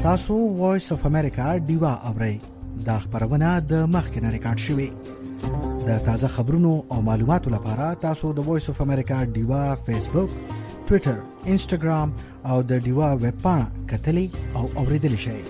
تاسو وایس اف امریکا ډیوا اورئ. دا خبرونه د مخکنه ریکارډ شوې. د تازه خبرونو او معلوماتو لپاره تاسو د وایس اف امریکا ډیوا فیسبوک، ټوئیټر، انسټاګرام او د ډیوا ویب پاڼه کتلی او اوریدلی شئ.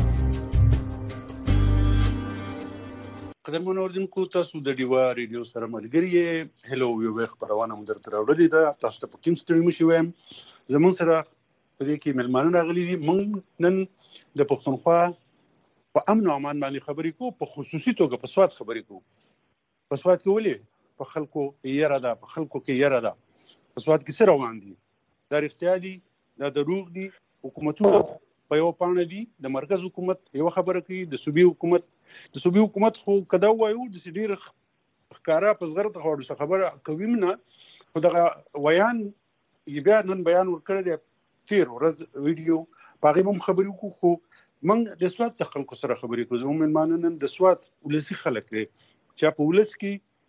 قدرمن اوردونکو، تاسو د ډیوا ریډیو سره ملګری یې. هلو، یو خبرونه مو درته راوړلې ده. تاسو ته په کوم ستړي مشي وایم. زمون سره په دې کې ملمانه راغلي دي. موږ نن د پښتونخوا په امن او امان باندې خبرې کوو، په خصوصي توګه په سواد خبرې کوو. په سواد کې ولې په خلکو یره ده، په خلکو کې یره ده. په سواد کې څه روان دي؟ دا رښتیا دي؟ دا دروغ دي؟ حکومتونه په یو پاڼه دي. د مرکز حکومت یو خبره کوي، د صوبې حکومت خو کدا وایو د ډیر ښکارا په زغره ته وړو خبره کوي نه. خو دغه ویان یې بیا نن بیان ورکړی دی، تیر ورځ ویډیو پاغي هم خبرې وکړو. خو موږ د سواد د خلکو سره خبرې کوو. زموږ مېلمانه نن د سواد ولسي خلک دي چې په ولس کې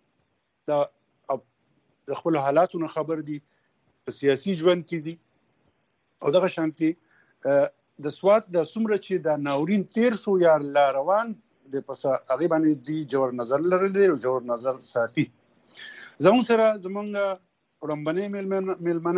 د خپل حالاتو نه خبر دي، په سیاسي ژوند کې دي. او دغه شانتي د سواد د څومره چې د ناورین تیر شو یا لا روان د پس هغه باندې دی جوړ نظر لري او جوړ نظر ساتي. زموږ سره زمونږ وړاندې مېلمانه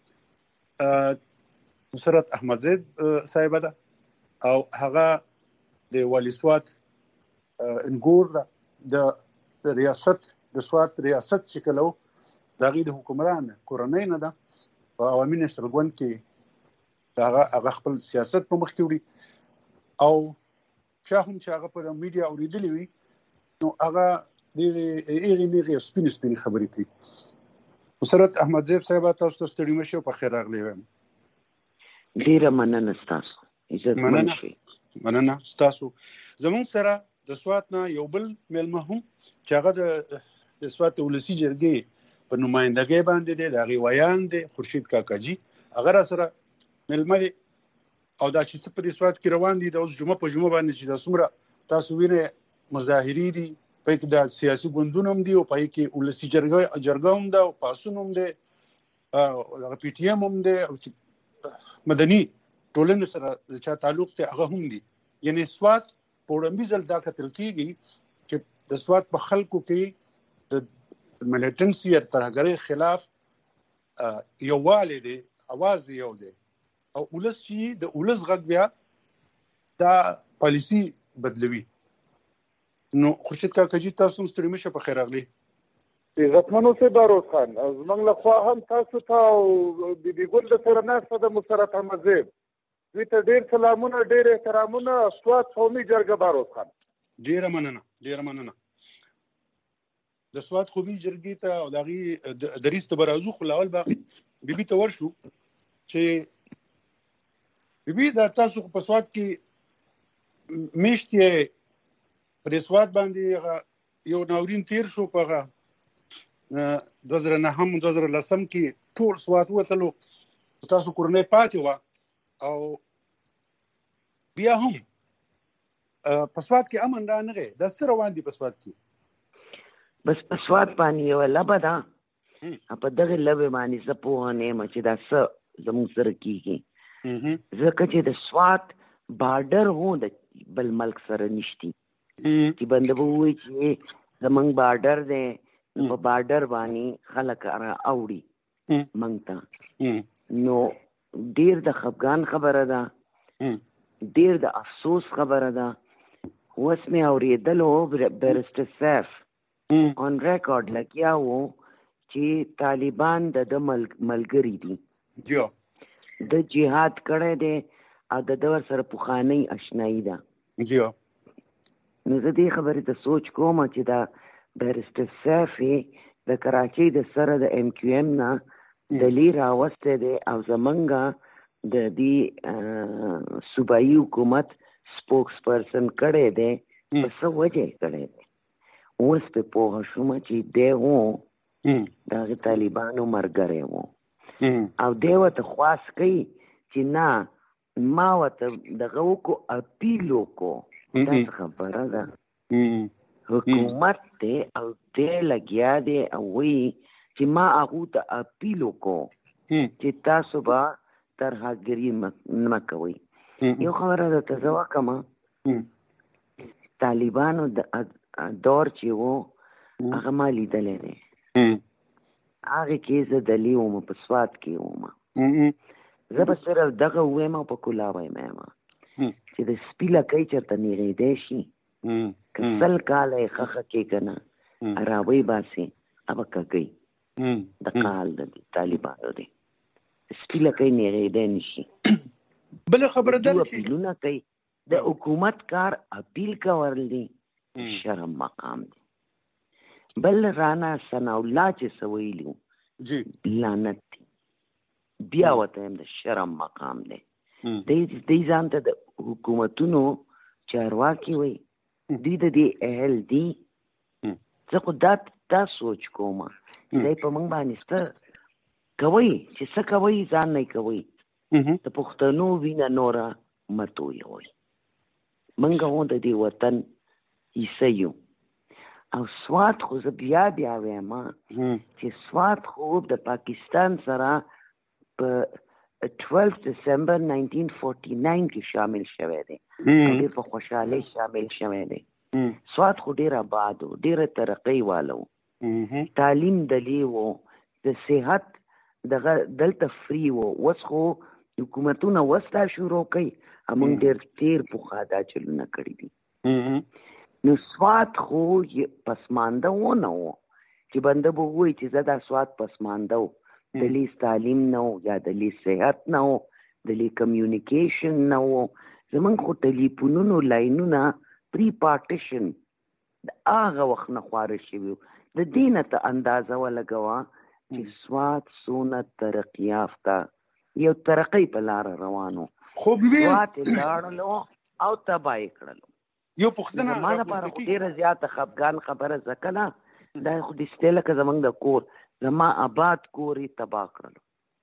نصرت احمدزید صاحب ده او هغه د والی سواد انګور د ریاست د سواد ریاست شکلو دغه د حکومران کورنۍ نه ده. په عوامي نشرګون کې هغه خپل سیاست په مخ کې وړي او هم چې هغه په میډیا اوریدلی وي نو هغه ډېرې سپینې خبرې کوي. نصرت احمدزید صاحب، تاسو ته ستړي مشه او په خیر راغلی وایم. ډیره مننه ستاسو. مننه ستاسو. زموږ سره د سوات نه یو بل مېلمه هم چې هغه د سوات ولسي جرګې په نمائندګۍ باندې دی، د هغې ویان دی، خورشید کاکاجي. هغه را سره مېلمه دی او دا چې څه په دې سوات کې روان دي، د اوس جمعه په جمعه باندې چې دا څومره تاسو وینئ مظاهرې دي، په کې د سیاسي ګوندونه هم دي او په کې ولسي جرګه هم ده او پاسون هم دی، دغه پی ټي ایم هم دی او مدني ټولنې سره چا تعلق دی هغه هم دي. یعنې سوات په وړاندې ځل دا کتل کېږي چې د سوات په خلکو کې د ملیټنسي یا ترهګرۍ خلاف یووالی دی، اواز یو دی او ولس چې د ولس غږ بیا دا پالیسي بدلوي. نو خورشید کاکاجي، تاسو هم ستړي مشه، په خیر راغلی. عزتمنو سه باروز خان، زمونږ له خوا هم تاسو ته او بیبي ګل د سره ناسته د نصرت احمدزید دوی ته ډېر سلامونه، ډېر احترامونه. سوات قومي جرګه باروز خان، ډېره مننه. د سوات قومي جرګې ته او د هغې دریځ ته به راځو، خو لاول به بیبي ته ورشو چې بیبي دا تاسو په سوات کې میشت یې په دې سوات باندې یو ناورین تیر شو په 2009-2010 کې ټول سوات وتلو، تاسو کورنۍ پاتې وه او بیا هم په سوات کې امن را نغی. دا څه روان دي په سوات کې؟ بس په سوات باندې یوه لبه ده، په دغې لبې باندې زه پوهه نه یم چې دا څه زموږ سره کېږي، ځکه چې د سوات بارډر هو د بل ملک سره نشتی. چې بنده به ووایي چې زموږ بارډر دی، په بارډر باندې خلک را اوړي موږ ته. نو ډېر د خفګان خبره ده، ډېر د افسوس خبره ده. اوس مې اورېدلو بیرسټر سیف آن ریکارډ لګیا و چې طالبان د ملګري دي، د جهاد کړی دی او د ورسره پخوانۍ اشنایي ده. نو زه دې خبرې ته سوچ کوم چې دا بیرسټر سیف د کراچۍ د سره د ایم کیو ایم نه دلی راوستی دی او زمونږ د دې صوبایي حکومت سپوکس پرسن کړی دی. په څه وجه یې کړی دی؟ اوس پې پوهه شوم چې دی و د هغې طالبانو ملګری و او دی ورته خواست کوي چې نه ما ورته دغه وکړو، اپیل وکړو. دا خبره ده، حکومت دی او دی لګیا دی او وایي چې ما هغو ته اپیل وکړو چې تاسو به ترهګري مه کوئ. یو خبره درته زه وکړم طالبانو د دور چې و هغه ما لیدلی دی هغې کې زه دلې وم په سوات کې وم زه به صرف دغه ووایم او په کلا وایم چې د سپي لکۍ چېرته نیغېدی شي که 100 کاله یې ښخه کې که نه راوی باسې هغه کږئ د قال د طالبانو دی سپي لکۍ نیغېدی نه شي بله خبره ده اپیلونه کوي د حکومت کار اپیل کول دی شرم مقام دی بل رانا ثناء الله چې څه ویلي لعنت دی بیا ورته وایم د شرم مقام دی دی ځان ته د حکومتونو چارواکي وایي دوی د دې اهل دي زه خو دا سوچ کوم دی په موږ باندې څه کوئ چې څه کوئ ځان نه کوئ د پښتنو وینه نوره مه تویوئ موږ هم د دې وطن حصه یو او سوات خو زه بیا وایم چې سوات خو د پاکستان سره په 12 دسمبر 1949 کې شامل شوی دی ډېر په خوشحالۍ شامل شوی دی سوات خو ډېر آباد و ډېره ترقۍ واله و تعلیم دلې و د صحت دلته فری و اوس خو حکومتونه اوس دا شروع کوي موږ ډېر تېر پخوا دا چلونه کړي دي نو سوات خو پسمانده ونه و چې بنده به ووایي چې زه دا سوات پسمانده و دلی تعلیم نه و یا دلی صحت نه و دلی کمیونیکیشن نه و زمونږ خو ټلیفونونو لاینونه پری پارټیشن د هغه وخت نه خواره شوي و د دې نه ته اندازه ولګوه چې سوات څونه ترقي یافته یو ترقۍ په لاره روانو سوات یې لاړلو او تباه یې کړلو یو پوښتنه زما لپاره خو ډېره زیاته خفګان خبره ځکه نه دا خو دستې لکه زموږ د کور زما آباد کور یې تباه کړلو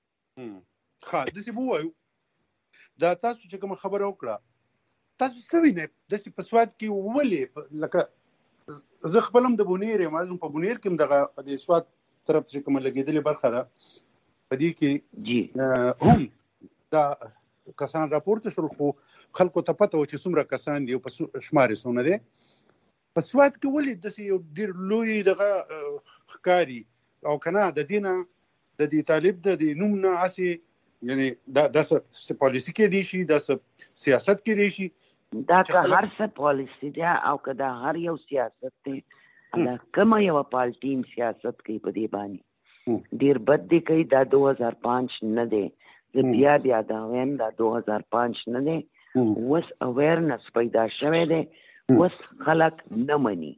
ښه داسې به ووایو دا تاسو چې کومه خبره وکړه تاسو څه وینئ داسې په سوات کې ولې لکه زه خپل هم د بونیر یم په بونیر کې هم دغه د سوات طرف چې کومه لګېدلې برخه ده په دې کې هم دا کسان راپورته شول خو خلکو ته پته و چې څومره کسان دي او په شمار یې څونه دی په سوات کې ولې داسې یو ډېر لوی دغه ښکاري او که نه د دې نه د دې طالب د دې نوم نه هسې یعنې دا څه پالیسي کېدی شي دا څه سیاست کېدی شي دا که هر څه پالیسي دی او که دا هر یو سیاست دی دا کومه یوه پالټي سیاست کوي په دې باندې ډېر بد دی کوي دا 2005 نه دی زه بیا دا وایم دا 2005 نه دی اوس اویرنس پیدا شوی دی اوس خلک نه مني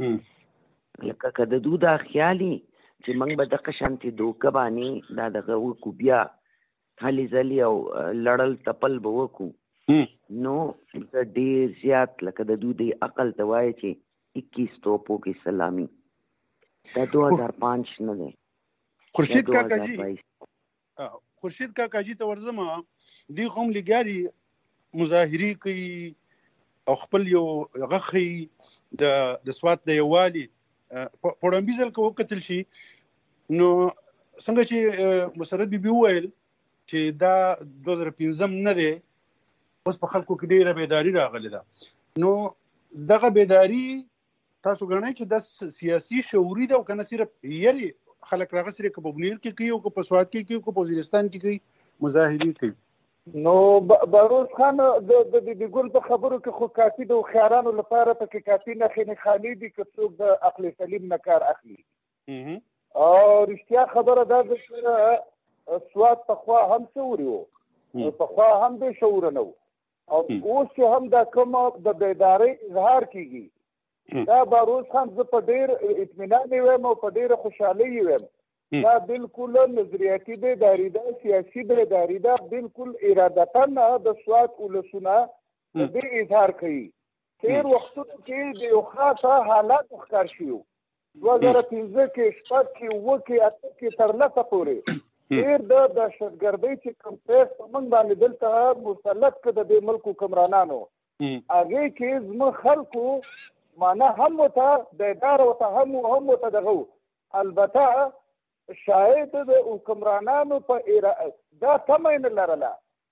لکه که د دوی دا خیالي چې موږ به دغه شانتې دوکه باندې دا دغه وکړو بیا هلې ځلې او لړل تپل به وکړو نو زه ډېر زیات لکه د دوی د عقل ته وایي چې 21 توپو کې سلامي دا 2005 نه دی خورشید کاکاجي ته ورځم دوی قوم لګیاري مظاهرې کوي او خپل یو هغه ښیي د سوات د یووالي په وړاندې ځل که وکتل شي نو څنګه چې مسرت بیبي وویل چې دا 2015 نه دی اوس په خلکو کې ډېره بیداري راغلې ده نو دغه بیداري تاسو ګڼئ چې دا سیاسي شعوري ده او که نه صرف یرې خلک راغسرې که په بونیر کې کوي او که په سوات کې کوي او که په وزیرستان کې کوي مظاهرې کوي نو بهروز خان د ګل په خبرو کې خو کافي د هوښیارانو لپاره پکې کافي نښې نښانې دي که څوک د عقل سلیم نه کار اخلي او رښتیا خبره دا ده چې سوات پخوا هم شعوري و پخوا هم بې شعوره نه و او اوس چې هم دا کومه د بیدارۍ اظهار کېږي دا بهروز خان زه په ډېر اطمینان یې وایم او په ډېره خوشحالۍ یې وایم دا بالکل نظریاتي بیداري ده سیاسي بیداري ده بالکل ارادتاً د سوات ولسونه دې اظهار کوي تېر وختونو کې د یو خاصه حالات ښکار شوي 2015 کې 6 کې 7 کې 8 کې تر 9 پورې ډېر د دهشتګردۍ چې کوم پیښ په موږ باندې دلته مسلط کړه د دې ملک حکمرانانو هغې کې زموږ خلکو معنا هم ورته بیدار ورته هم ورته دغه البته شاید د حکمرانانو په دا تمه یې نه لرله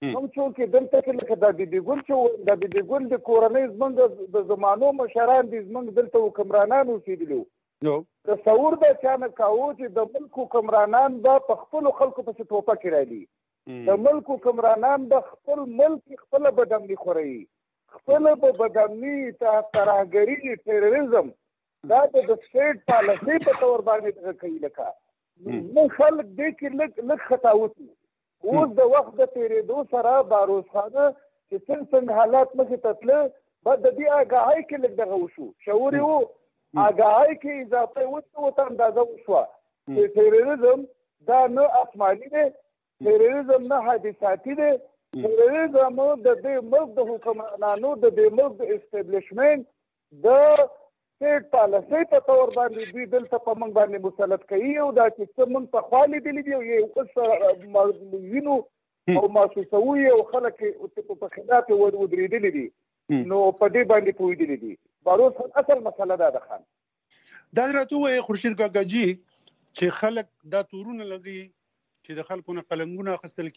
هم څوک دلته کې لکه د بیبي ګل چې د بیبي ګل د کورنۍ زمونږ د زمانو مشران دي زمونږ دلته حکمرانان اوسېدلي تصور به چا نه کاوه چې د ملک حکمرانان به په خپلو خلکو پسې ټوپکې رالي د ملک حکمرانان به خپل ملک خپله بدامني خوري خپله به بدامني ترهګري ټیرریزم دا د سټیټ پالیسۍ په طور باندې دغه کوي لکه موږ خلک دې کې لږ خطاوت اوس د وخت د تېرېدو سره باروز خانه چې څنګه حالات مخې ته تله به د دې آګاهۍ کې لږ دغه وشو شعور یې و آګاهۍ کې اضافه وشو ورته اندازه وشوه چې تېرریزم دا نه آسماني دی تېرریزم نه حادثاتي دی تېرریزم د دې ملک د حکمرانانو د دې ملک د اسټبلیشمنټ د سټیټ پالیسۍ په طور باندې دوی دلته په موږ باندې مسلط کوي او دا چې څه موږ پخوا لیدلي دي او اوس وینو او محسوسوو یې او خلک په خلاف یې ودرېدلي دي نو په دې باندې پوهېدلي دي باروز اصل مسله دا ده خان دا راته ووایې خورشید کاکاجي چې خلک دا تورونه لګوي چې د خلکو نه قلنګونه اخیستل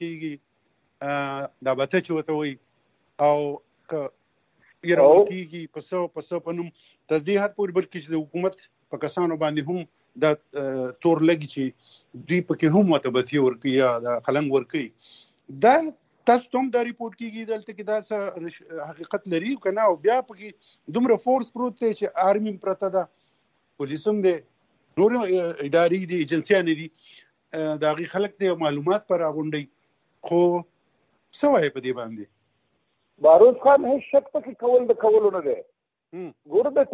کېږي دا بته چې ورته وایي او که یرول کېږي په څه په نوم تر دې حد پورې بلکې چې د حکومت په کسانو باندې هم دا تور لګي چې دوی پکې هم ورته بتۍ ورکوي یا د قلنګ ورکوي دا تاسو ته هم دا ریپورټ کېږي دلته کې دا څه حقیقت لري که نه او بیا پکې دومره فورس پروت دی چې آرمي پرته ده پولیس هم دی نور ادارې دي ایجنسیانې دي د هغې خلک دی معلومات پر راغونډوي خو څه وایې په دې باندې باروز خان هیڅ شک پکې کول د کولو نه دی ګوره د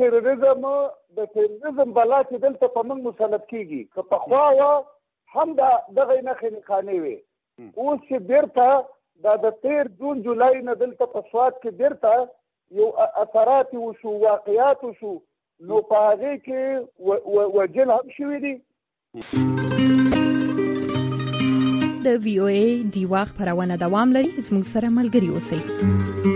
تېرریزم بلا چې دلته په موږ مسلط کېږي که پخوا وه هم دغه نښې نښانې وې اوس چې بیرته دا د 13 جون جولای نه دلته په سوات کې بیرته یو اثرات وشو واقعات وشو نو په هغې کې وجل هم شوي دي د وی او ای ډیوا خبرونه دوام لري زموږ سره ملګري اوسئ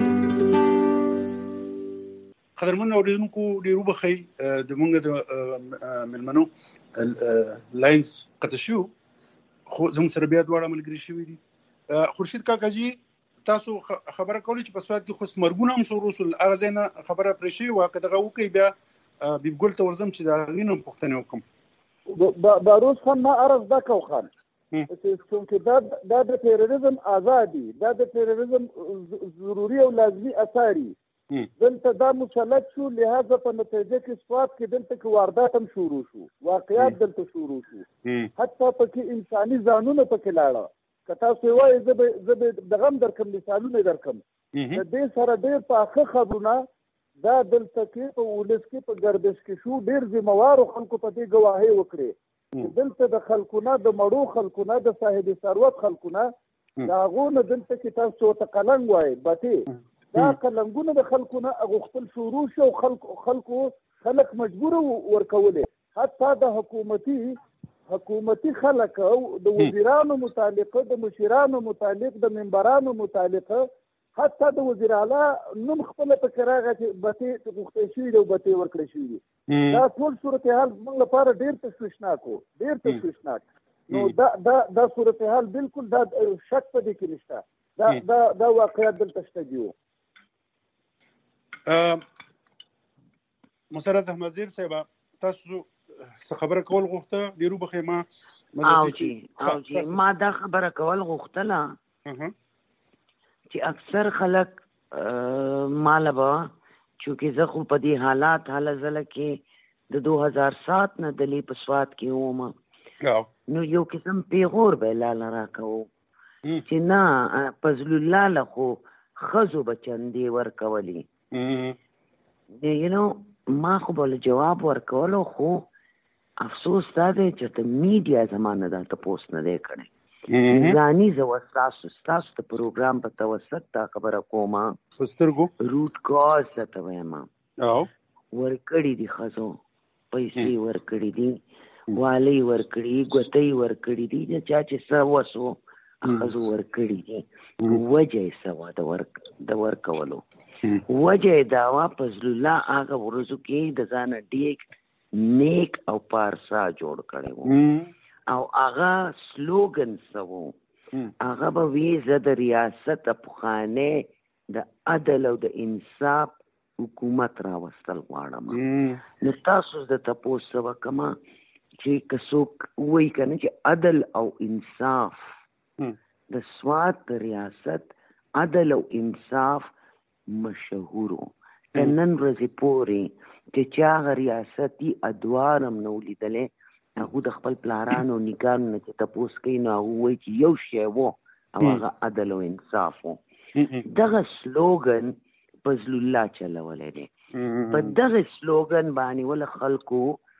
قدرمن اوریدونکو ډیرو بخی د مونږ د ملمنو لاینز قطع شو خو زموږ سره بیا دواړه ملګري شوي دي خورشید کاکاجي تاسو خبره کولی چې په سواد کې خو مرګونه هم شروع شول هغه ځای نه خبره پرې شوې وه که دغه وکړئ بیا بیب ګل ته ورځم چې د هغې نه هم پوښتنې وکړم باروز خان ما عرض دا کو خان چې دا د تېرریزم آزادي دا د تېرریزم ضروري او لازمي اثاري دلته دا مسلط شو لهذا په نتیجه کې سواد کې دلته کې واردات هم شروع شو واقعات دلته شروع شو حتی پکې انساني ځانونه پکې لاړه که تاسو وایئ زه به دغه هم درکړم مثالونه درکړم د دې سره ډېر پاخه خبرونه دا دلته کې په ولس کې په ګردش کې شو ډېر ذمهوارو خلکو په دې ګواهۍ وکړې دلته د خلکو نه د مړو خلکو نه د صاحب ثروت خلکو نه د هغو نه دلته کې تاسو ورته قلنګ وایئ بتې دا قلنګونه د خلکو نه اغوښتل شروع شو خلک مجبوره ورکولې حتی د حکومتي خلک د وزیرانو متعلقه د مشیرانو متعلق د منبرانو متعلقه حتی د وزیر اعلی نوم خپله پکې راغی چې بتې غوښتل شوي دي او بتې ورکړی شوي دي دا ټول صورتحال زموږ لپاره ډېر تشویشناک نو دا صورتحال بالکل دا شک په دې کې نشته دا واقعیت دلته شته دي مسرت احمدزیر صاحب تاسو څه خبره کول غوښته ډیرو بخې ما دا خبره کول غوښتله چې اکثر خلک ماله به چونکې زه خو په دې حالات زله کې د 2007 نه دلې په سوات کې وم نو یو قسم پیغور به لاله راکوو چې نه فضل الله له خو ښځو به چندې ورکولې ما خو بله جواب ورکولو خو افسوس دا دی چې ته میډیا زما نه دا تپوس نه دی کړی ځاني زه ستاسو د پروګرام په توسط دا خبره کومه روټ کاز درته وایم ورکړي دي ښځو پیسې ورکړي دي والۍ ورکړي ګوتۍ ورکړي دي د چا چې څه وسو ښځو ورکړي دي وجه یې څه وه د ورکولو وجه یې دا وه فضل الله هغه ورځو کې د ځانه ډېر نیک او پارسا جوړ کړی و او هغه سلوګن څه و هغه به وی زه د ریاست پخوانی د عدل او د انصاف حکومت راوستل غواړم. نو تاسو د تپوس وکما چې که څوک وایي که نه چې عدل او انصاف د سوات د ریاست عدل او انصاف مشهورو نن ورځې پورې چې چا هغه ریاستي ادوار هم نه ولیدلی هغه د خپل پلارانو نیکانو نه چې تپوس کوي نو هغه وایي چې یو شی و او هغه عدل او انصاف و. دغه سلوګن فضل الله چلولی دی. په دغه سلوګن باندې ول خلکو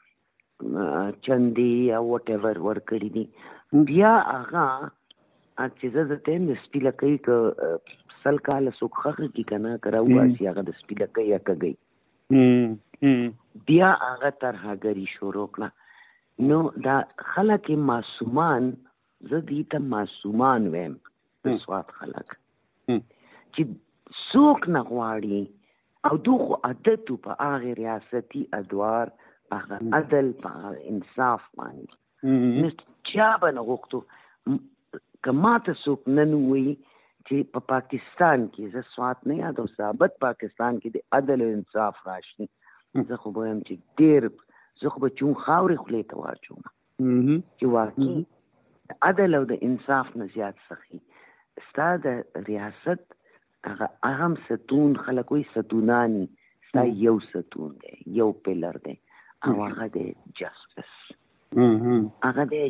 چندي یا وات ایور ورکړي دي. بیا هغه چې زه د ټیم د سپیلکۍ که سل کاله څوک خښه کي که نه که راوباسي هغه د سپیلکۍ یا کږۍ بیا هغه ترهګري شروع کړه. نو دا خلک معصومان زه دې ته معصومان ویم د سوات خلک چې څوک نه غواړي او دو خو عادت په هغې ریاستي ادوار په هغه عدل په هغه انصاف باندې نو چا به نه غوښتو که ماته څوک نن ووایي چې په پاکستان کې زه سوات نه یادوم ثابت پاکستان کې د عدل او انصاف راشي زه خو به وایم چې ډېر زه خو به چون خاورې خولې ته واچوم چې واقعي د عدل او د انصاف نه زیات څخي ستا د ریاست هغه اهم ستون خلک وایي ستوناني ستا یو ستون دی یو پلر دی او هغه دی جسټس هغه دی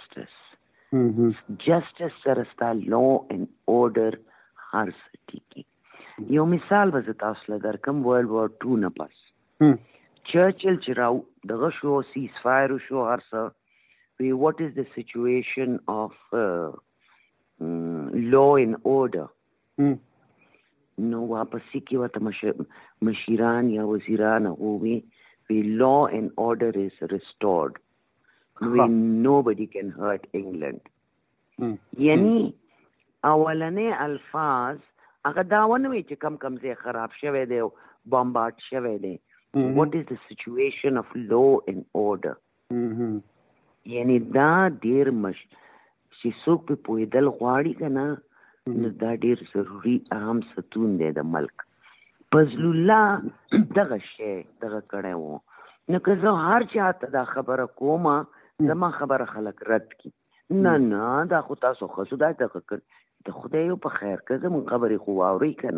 جسټس سره ستا لو اینډ اورډر هر څه ټیکي. یو مثال به زه تاسو له درکم ورلډ وار 2 نه پس چرچل چې راو دغه شو سیز فایر شو هر څه وی واټ از د سچویشن اف لو اینډ اورډر نو واپسی کې ورته مشیران یا وزیران وی law and order is restored when nobody can hurt England. یعنی اولنې الفاظ هغه دا ونه وي چې کم ځای خراب شوی دی او بمبارد شوی دی. What is the situation of law and order? یعنی دا ډیر چې څوک په پوهېدل غواړي که نه نو دا ډیر ضروري اهم ستون دی د ملک. فضل الله دغه شی دغه کړی و. نو که زه هر چاته دا خبره کومه زما خبره خلک رد کي نه دا خو تاسو ښه دا دغه کړ د خدای په خیر که زموږ خبرې خو واورئ که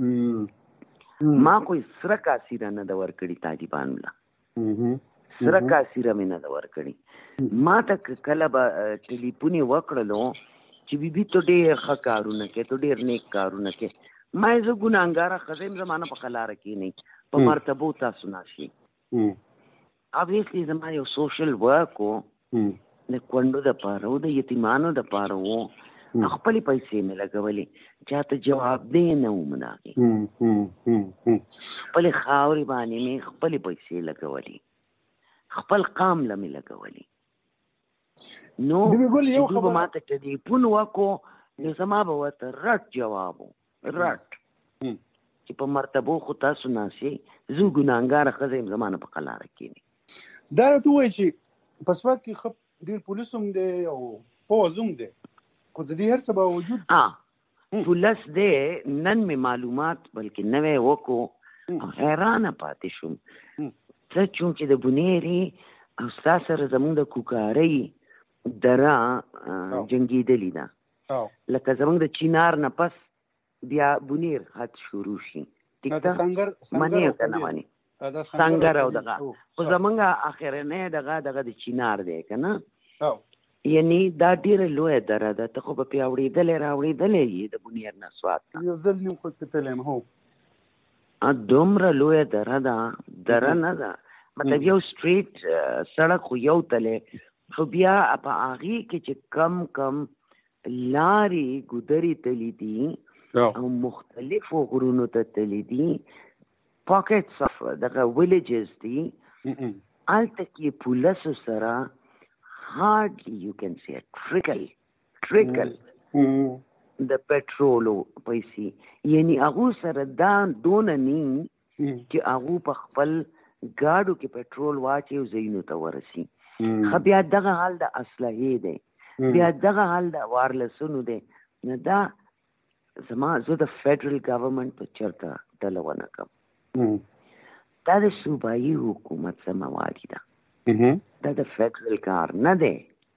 نه ما خو سره کاسیره نه ده ورکړي طالبانو له سره کاسیره مې نه ده ورکړي. ما ته کله به ټلیفون یې وکړلو چې بیبي ته ډېر ښه کارونه کوې ته ډېر نیک کارونه کوې ما یې زه ګناهګاره ښځه یم زما نه په خلاره کښېنئ په مرتبو تاسو ناشي. ابویسلی زما یو سوشل ورک و د کونډو دپاره و د یتیمانو دپاره و خپلې پیسې مې لګولې چاته جواب دی نه وم د هغې خپلې خاورې باندې مې خپلې پیسې لګولې خپل قام له مې لګولې. نو دوی به ما ته ټلیفون وکړو نو زما به ورته رټ جواب و رټ چې په مرتبو خو تاسو ناسئ زه ګناهګاره ښځه یم زما نه په قلاره کښېنئ. دا راته ووایي چې په سوات کې ښه ډېر پولیس هم دی او پوځ هم دی خو د دې هر څه باوجود پولیس دی نن مې معلومات بلکې نوی وکړو او حیرانه پاتې شوم څه چونکې د بونیرې او ستا سره زموږ د کوکارۍ دره جنګېدلې ده لکه زموږ د چینار نه پس بیا بونیر خط شروع شي ټیک ده منی او کنه منی څنګه راو دغه خو زمونږ اخرنه دغه د چینار دی که نه یعنی دا ډیره لویه دره ده ته خو به پې اورېدلې راوړېدلې یې د بونیر نه سوات ته یو ځل نیم خو کتلی یم هو دومره لویه دره ده دره نه ده مطلب یو سټریټ سړک خو یو تلی خو بیا په هغې کې چې کم لارې ګودرې تلي دي او مختلفو غرونو ته تللی دي پاکټس اف دغه ویلیجز دي هلته کې پولیسو سره هارډلی یو کین سی ټریکل د پټرولو پیسې یعنی هغو سره دا دونه نی چې هغو په خپل ګاډو کې پټرول واچي او ځایونو ته ورسي. ښه بیا دغه حال د اسلحې دی بیا دغه حال د وارلسونو دی نو دا زه د فیډرل ګورنمنت په چرته ډله ونه کوم دا د صوبایي حکومت ذمواري ده دا د فیډرل کار نه دی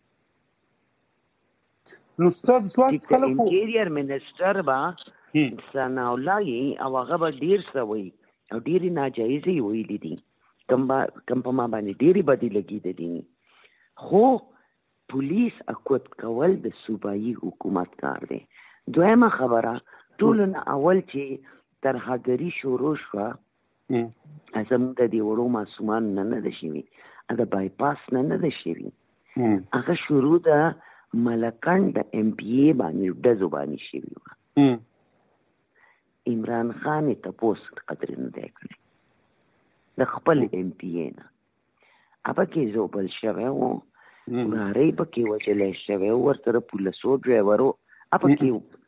نو ستاسو سوال خلکو انټیریر منسټر به ثناء الله او هغه به ډیر څه وایي او ډېرې ناجایزې ویلي دي کوم په ما باندې ډېرې بدې لګېدلې دي خو پولیس اکوت کول د صوبایي حکومت کار دی دویمه خبره ټولو نه اول چې ترهګري شروع شوه زموږ د دې وړو ماشومانو نه ده شوي د بایپاس نه ده شوي هغه شروع د ملکنډ د ایم پی ای باندې ډزو باندې شوي وه عمران خان یې تپوس قدر نه دی کړی د خپل ایم پی ای نه پکې زوبل شوی و ورارۍ پکې وچلی شوی و ورسره پولیسو ډرایورو پکې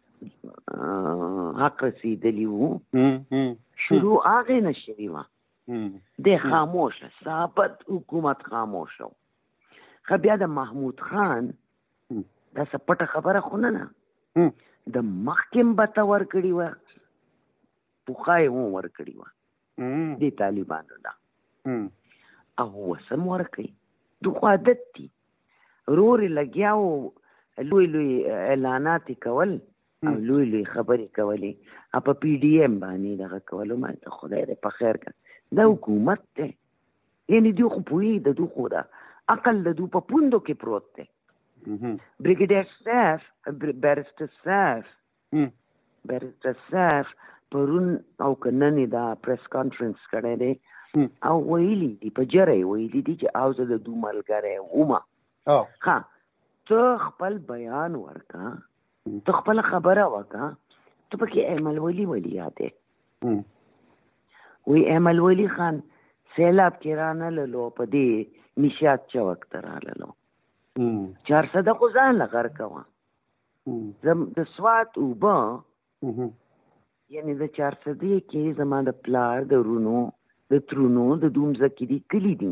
حق رسېدلي وو شروع هغې نه شوي وه دی خاموشه ثابت حکومت خاموشه و ښه بیا د محمود خان دا څه پټه خبره خو نه ده د مخکې هم بته ورکړې وه پوښه یې هم ورکړې وه دې طالبانو ده او اوس هم ورکوي دغه عادت دي ورور یې لګیا و لوی لوی اعلانات یې کول او لوی لوی خبرې کولې په پی ډي ایم باندې دغه کولو ما ته خدای دې په خیر کړه دا حکومت دی یعنې دوی خو پوهېږي د دوی خو ده عقل د دوی په پوندو کې پروت دی بریګیډیر صاحب بیرسټر صاحب پرون او که نن یې دا پریس کانفرنس کړی دی او ویلي دي په جره یې ویلي دي چې او زه د دوی ملګری ومه ښه ته خپل بیان ورکه ته خپله خبره وکړه ته پکې ایمل ولی یادې وی ایمل ولی خان سیلاب کې رانللو په دې نشاط چوک ته راللو 400 خو ځان له غر کوه د سوات اوبه یعنې د 400 کې زما د پلار د رونو د ترونو د دوم ځکې دي کلي دي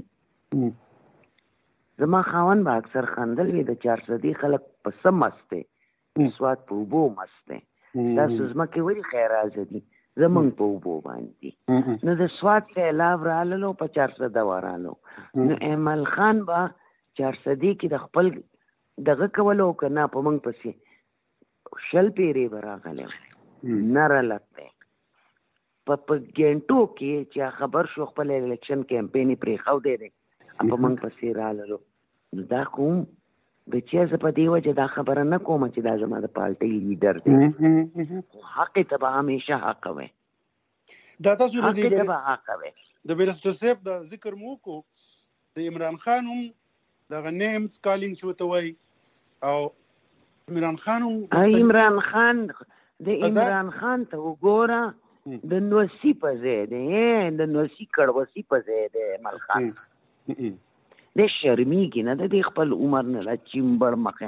زما خاوند به اکثر خندل وي د 400 خلک په څه مست دی سوات په اوبو مست دی تاسو ځمکې ولې خیرازه دي زمونږ په اوبو باندې نو د سوات سیلاب راللو په 400 ورالو نو ایمل خان به 400 کې د خپل دغه کولو که نه په موږ پسې شل پیرې به راغلی نه رالته په ګنټو کې چې خبر شو خپل الیکشن کمپین یې پرېښودی دی په موږ پسې راللو نو دا کوم بچیا زه په دې وجه دا خبره نه کوم چې دا زما د پارټۍ لیډر دی حق ته به همیشه حق وی دا تاسو حق ته به حق وی د بیرسټر صاحب د ذکر مو کو د عمران خان هم دغه نیمز کالینګ چې ورته وایي او عمران خان هم عمران خان د عمران خان ته وګوره د نوسی په ځای دی د نوسی کړوسی په ځای دی عمران خان د شرمېږي نه د خپل عمر نه لا چیمبړ مخه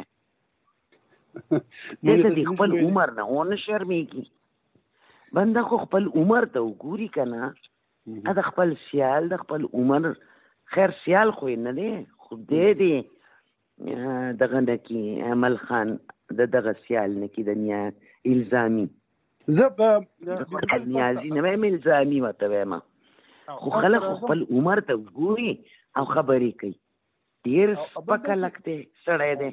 د خپل عمر نه ونه شرمېږي بنده خو خپل عمر ته وګوري که نه د خپل سیال د خپل عمر خیر سیال خو نه دی خو دی دغه نه کې عمل خان دغه سیال نه کې د نیا الزامي نیازي نه وایم الزامي ورته وایم خو خلک خپل عمر ته وګوري او خبرې کوي ډېر سپک هلک دی سړی دی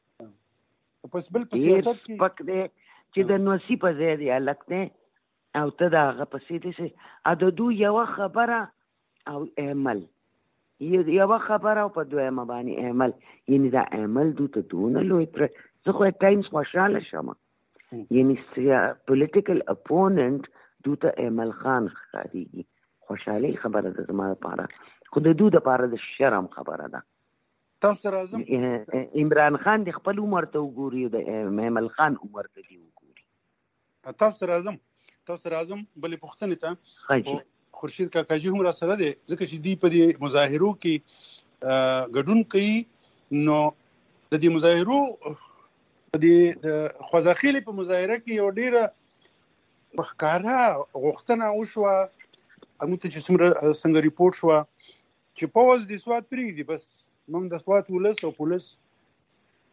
ډېر سپک دی چې د نوسي په ځای دی هلک دی او ته د هغه پسې دی د دوی یوه خبره او عمل یوه خبره او په دویمه باندې عمل یعنې دا عمل دوی ته دونه لوی زه خو ټایمز خوشحاله شم یعنې پولیټیکل اپوننټ دوی ته عمل خان ښکارېږي خوشحالۍ خبره ده زما لپاره خو د دوی دپاره د شرم خبره ده تاسو ته راځم عمران خان د خپل عمر ته وګوري د عمل خان عمر ته دي وګوري تاسو ته راځم بلې پوښتنې ته خورشید کاکاجي هم را سره دی ځکه چې دوی په دې مظاهرو کې ګډون کوي نو د دې مظاهرو د خوځاخیلې په مظاهره کې یو ډېره ښکاره غوښتنه وشوه موږ ته چې څنګه ریپورټ شوه چې پوځ د سوات پرېږدي بس موږ د سوات ولس او پولیس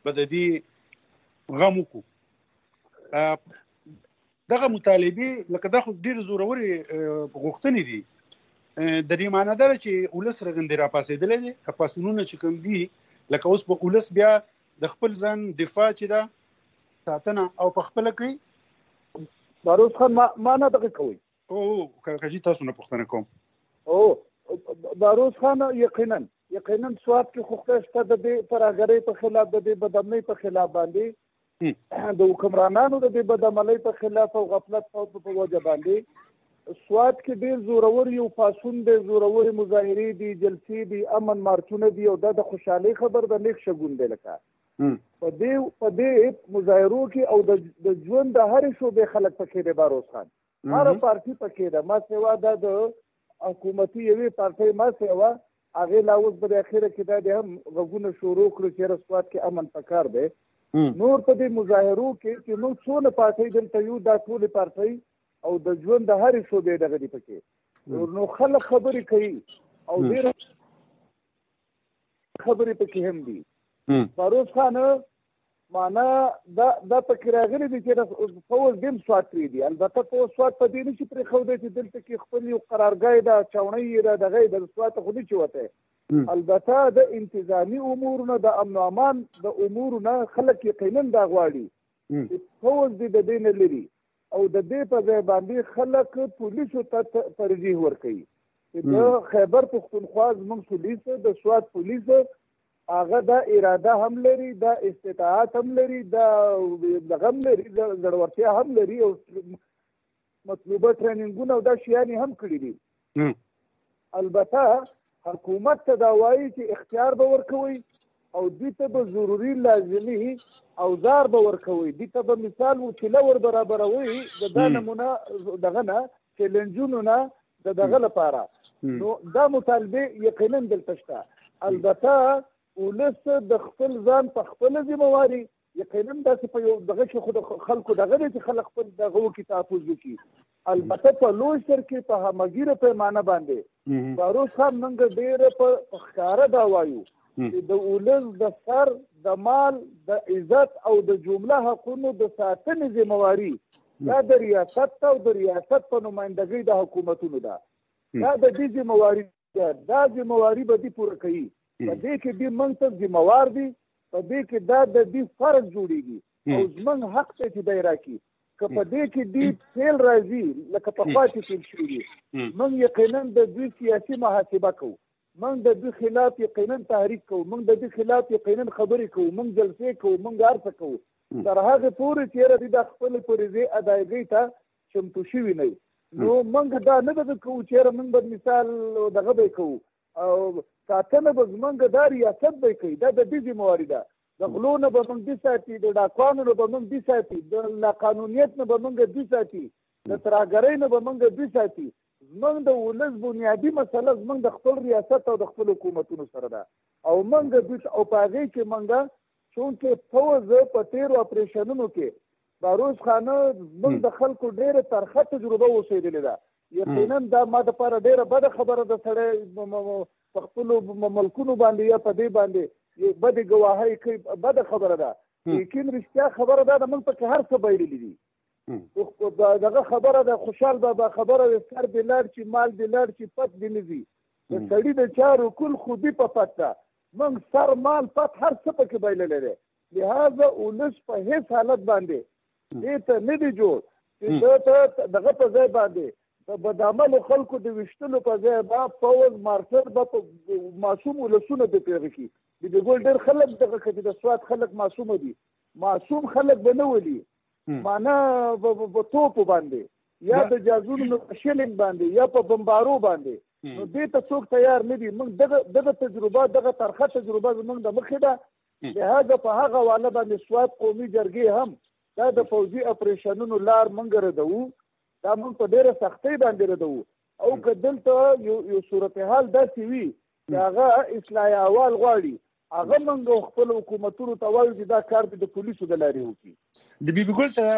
به د دې غم وکړو. دغه مطالبې لکه دا خو ډېر زورورې غوښتنې دي، د دې معنی دا چې ولس رغندې راپاسېدلی دی. که پاڅونونه چې کوم دي لکه اوس به ولس بیا د خپل ځان دفاع چې ده ساتنه او په خپله کوي. باروز خان ما نه دغه کوي کاکاجي تاسو نه پوښتنه کوم. باروز خان یقینا سوات کې خو خدای شته د دې ترهګرۍ په خلاف، د دې بدامنۍ په خلاف باندې، د حکمرانانو د دې بدعملۍ په خلاف او غفلت په وجه باندې سوات کې ډېر زورور یو پاڅون دی، زورورې مظاهرې دي، جلسې دي، امن مارچونه دي، او دا د خوشحالۍ خبر د نیک شګون دی. لکه په دې مظاهرو کې او د ژوند د هرې شعبې خلک پکې دی. باروز خان هره پارټي پکې ده، ما سوا دا د حکومتي یوې پارټۍ ما سوا هغې لا اوس په د اخره کې دا د هم غږونه شروع کړو چې سوات کې امن پکار دی. نور په دې مظاهرو کې چې موږ څونه پارټۍ دلته یو، دا ټولې پارټۍ او د ژوند د هرې شعبې دغه دي پکې، نو خلک خبرې کوي او ډېر خبرې پکې هم دي. باروز خان معنا دا پکې راغلي دي چې فوز دیم سوات پرې دي. البته فوز سوات په دې نشي پرېښودی چې دلته کې خپل یو قرارګاه ده، چوڼۍ یې ده، دغه یې د سوات خو نشي وتی. البته د انتظامي امورونه، د امن و امان د امورونه خلک یقینا دا غواړي چې فوز دې د دې نه لري، او د دې په ځای باندې خلک پولیسو ته ترجیح ورکوي. د خیبر پښتونخوا زموږ پولیس، د سوات پولیس، هغه دا اراده هم لري، دا استطاعت هم لري، دا دغه هم لري، زړورتیا هم لري، او مطلوبه ټریننګونه او دا شیان هم کړي دي. البته حکومت ته دا وایي چې اختیار به ورکوي او دوی ته به ضروري لازمي اوزار به ورکوي، دوی ته به مثال وسیله ور برابروي د دا نمونه دغه نه چیلنجونو نه د دغه لپاره. نو دا مطالبه یقینا دلته شته. البته ولس د خپل ځان په خپل ذمہواري یقینا داسې په یو دغه کې خود خلکو دغه چې خلک خپل دغه وکي تحفظ وکي. البته په لوی سر کې په همګیره پیمانه باندې باروز خان موږ ډېر په ښکاره دا وایو چې د ولس د سر، د مال، د عزت او د جمله حقونو د ساتنې ذمہواري دا د ریاست او د ریاست په نمایندګۍ د حکومتونو ده. دا د دې ذمہواري ده، دا ذمہواري به دې پوره کوي. په دې کې دې موږ ته ذمہوار دي، په دې کې دا د دې فرض جوړیږي او زموږ حق ته چې دی راکړي. که په دې کې دې فیل راځي لکه پخوا چې فیل شوي دي، موږ یقینا د دوی سیاسي محاسبه کوو، موږ د دوی خلاف یقینا تحریک کوو، موږ د دوی خلاف یقینا خبرې کوو، موږ جلسې کوو، موږ هر څه کوو، تر هغې پورې چې دوی د خپلې فریضې ادایګۍ ته چمتو شوي نه وي. نو موږ دا نه ده کوو چې موږ به مثال دغه به کوو او ساتنه به زموږ دا ریاست به کوي. دا د دې ذمہواري ده. د غلو نه به موږ دې ساتي، د ډاکوانو نه به موږ دې ساتي، د لاقانونیت نه به موږ دې ساتي، د ترهګرۍ نه به موږ دې ساتي. زموږ د ولس بنیادي مسله زموږ د خپل ریاست او د خپل حکومتونو سره ده، او موږ دوی او په هغې کې موږ چونکې فوز په تېرو اپریشنونو کې باروز خانه زموږ د خلکو ډېره ترخه تجربه اوسېدلې ده. یقینا دا ما دپاره ډېره بده خبره ده، سړی په خپلو ملکونو باندې یا په دې باندې بدې ګواهۍ کوي، بده خبره ده. لیکن رښتیا خبره ده، موږ پکې هر څه بایللي دي. دغه خبره ده، خوشحال بابا خبره ده، سر دې لاړ چې مال دې لاړ چې پت دې نه ځي. د سړي د چارو کل خودي په پت ده. موږ سر مال پت هر څه پکې بایللی دی. لهذا ولس په هېڅ حالت باندې دې ته نه دی جوړ چې ده ته دغه په ځای باندې د بدعملو خلکو د ویشتلو په ځای به فوز مارشل به په معصوم ولسونه د پیغه کړي. د ګول ډېر خلک دغه کوي، د سوات خلک معصومه دي، معصوم خلک به نه ولي معنا په توپو باندې یا د جازونو په شلنګ باندې یا په بمبارو باندې. نو دې ته څوک تیار نه دي. موږ دغه تجربه، دغه ترخه تجربه زموږ د مخې ده. لهذا په هغه حواله باندې سوات قومي جرګې هم دا د پوځي اپریشنونو لار موږ ردوو، دا موږ په ډېره سختۍ باندې ردوو. او که دلته یو صورتحال داسې وي چې هغه اصلاحي احوال غواړي، هغه موږ خپل حکومتونو ته وایو چې دا کار د پولیسو د لارې وکړي. د بیبي ګل ته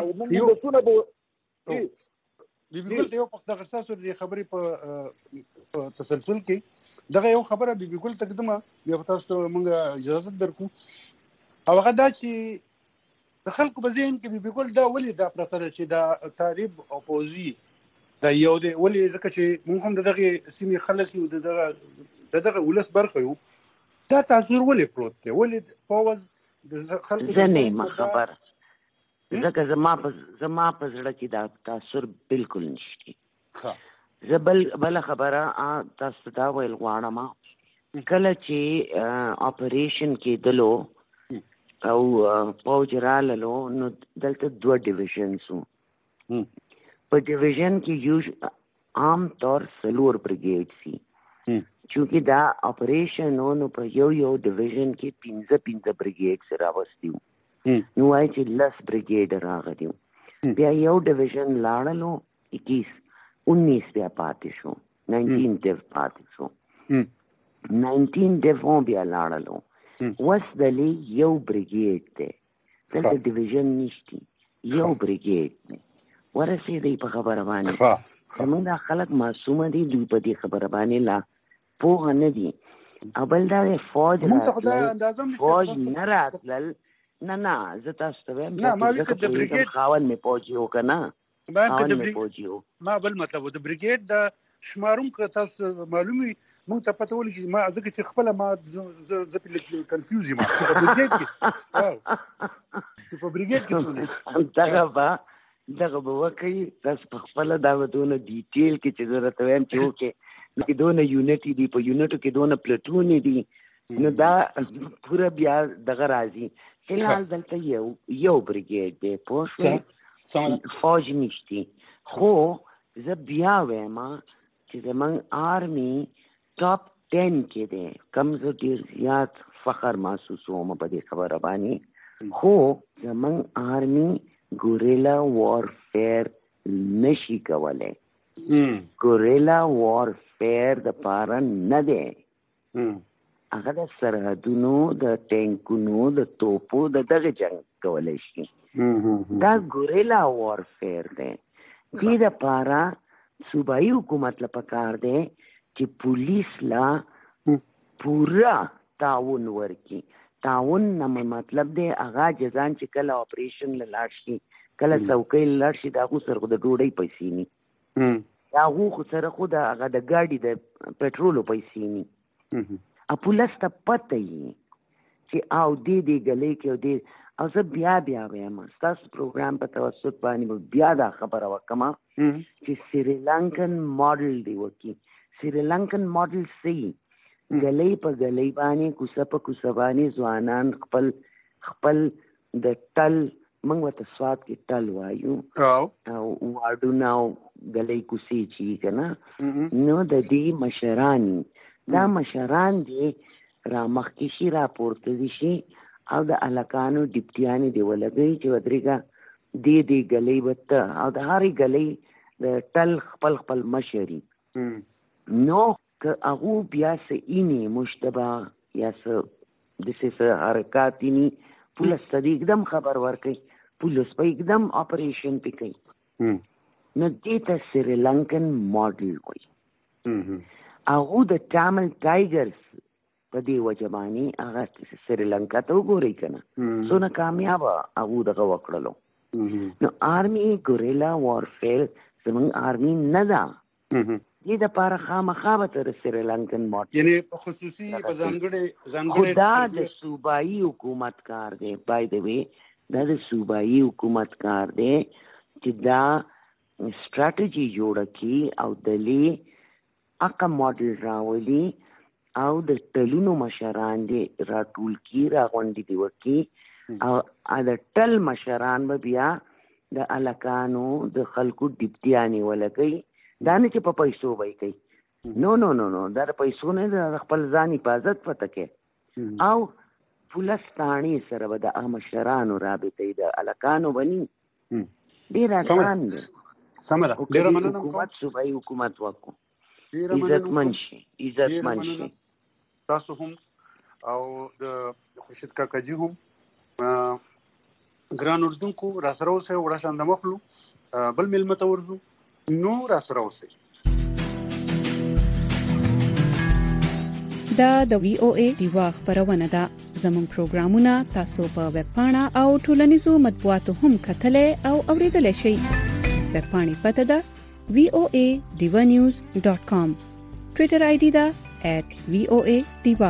یو دغه ستاسو د خبرې په تسلسل کې دغه یو خبره بیبي ګل ته کدمه بیا تاسو ته موږ اجازه درکو. او هغه دا چې د خلکو په ذهن کې بیبي ګل دا ولې دا پرته ده چې دا طالب او پوځي دا یو دی، ولې ځکه چې موږ هم دغه سیمې خلک یو دغه ولس برخه یو، دا تاثیر ولې پروت دی؟ ولې پوځ د خلکو زه نه خبر ځکه زما په زړه کې دا تاثیر بالکل نشته. زه بل خبره تاسو ته ویل غواړم، کله چې اپریشن کېدلو او پوځ راللو نو دلته 2 ډیویژنز وو. په ډیویژن کې عام طور 4 بریګیډ سي، چونکې دا اپریشن نو په یو ډیویژن کې 15 بریګیډ راوستي وو، نو وایي چې 10 بریګیډ راغلي وو. بیا یو ډیویژن لاړلو 19 بیا پاتې شو، 19 ډیو پاتې شو، 19 ډیو بیا لاړلو. وس دلی یو بریګیډ دی، دلته ډیویژن نشتی، یو بریګیډ دی. ورسېدی په خبره باندې زمونږ دا خلک معصومه دي، دوی په دې خبره باندې لا پوهه نه دي. او بل دا دی فوج نه راتلل، نه زه تاسو ته وایم خاوند مې پوځي و که نه، خاوند مې پوځي و. ما بل مطلب د بریګیډ د شمارون که تاسو معلومي مونږ ته پته ولګي چې ما ځکه چې خپله ما زه پې کنفیوز یم چې په بریګیډ کې دغه به وکړي. تاسو په خپله دا به دونه ډیټیل کې چې زه راته وایم چې وکړې نو کې دونه یونټ دي، په یونټو کې دونه پلټون دي، نو دا پوره بیا دغه راځي. فلحال دلته یو بریګیډ دی، پوه شوې، فوج نشتی. خو زه بیا وایم چې زموږ آرمي ټاپ 10 کې دی، کم زه ډېر زیات فخر محسوسوم په دې خبره باندې. خو زموږ آرمي ګوریلا وارفیر نشي کولی، ګوریلا وارفیر د پاره نه دی، هغه د سرحدونو د ټینکونو د توپو د دغه جنگ کولی شي. دا ګوریلا وارفیر دی. دې د پاره صوبایي حکومت له پکار دی چې پولیس لا پورا تعاون ورکي. تعاون نه مطلب دی هغه جزان چې کله اپریشن لاړ شي، کله څوکۍ لاړ شي، د هغو سره خو د ډوډۍ پیسې ني، د هغو خو سره خو د هغه د ګاډي د پټرولو پیسې ني. پولیس ته پته وي چې او دې ګلۍ کې او دې. او زه بیا وایم ستاسو پروګرام په توسط باندې بیا دا خبره وکړم چې سریلانکن ماډل دی وکړي. سریلانکن ماډل صحیح، ګلۍ په ګلۍ باندې کوڅه په کوڅه باندې ځوانان خپل د ټل، موږ ورته سوات کې ټل وایو، او واډونه او ګلۍ کوڅې چې که نه، نو د دې مشران، دا مشران دي را مخکې شي، را پورته دي شي، او د الکانو ډیپټیانې دی ولګوي چې ودرېږه دې ګلۍ به ته، او د هرې ګلۍ د ټل خپل مشري. نو که هغو بیا څه اینې مشتبه یا څه داسې حرکات اینې، پولیس ته دې اقدم خبر ورکوي، پولیس به اقدم اپریشن پې کوي. نو دې ته سریلانکن ماډل وایي. هغو د ټامل ټایګرز په دې وجه باندې هغه سریلانکا ته وګورئ که نه، څونه کامیابه هغو دغه وکړلو. نو آرمي ګوریلا وارفیر زموږ آرمي نه ده، دې دپاره خامخا به تر سریلانکن ماډل، یعنې خصوصي په ځانګړې خو دا د صوبایي حکومت کار دی. بای د وی دا د صوبایي حکومت کار دی چې دا سټراټجي جوړه کړي او دلې هغه ماډل راولي، او د ټلونو مشران دی راټول کړي، راغونډې دې وکړي، او د ټل مشران به بیا د الکانو د خلکو ډیپټیانې ولګوي. دا نه چې په پیسو به یې کوي، نو دا د پیسو نه، د خپل ځان حفاظت پته کوي. او پولیس تاڼې سره به د مشرانو رابطې د الکانو بني، ډېر آسان دی. سمه ده، ډېره مننه. حکومت صوبایي حکومت وکړو، عزتمن شي. تاسو هم او د خورشید کاکاجي هم ګران اردوونکو را سره اوسئ، وړه شان د مخلو بل مېلمه ته ورځو، نو را سره اوسئ. دا د وی او ای دیوا خبرونه ده. زموږ پروګرامونه تاسو په ویب پاڼه او ټولنیزو مطبوعاتو هم کتلای او اوریدلای شئ. ویب پاڼې پته ده voanews.com. ټویټر آی ډي ده @voadiva.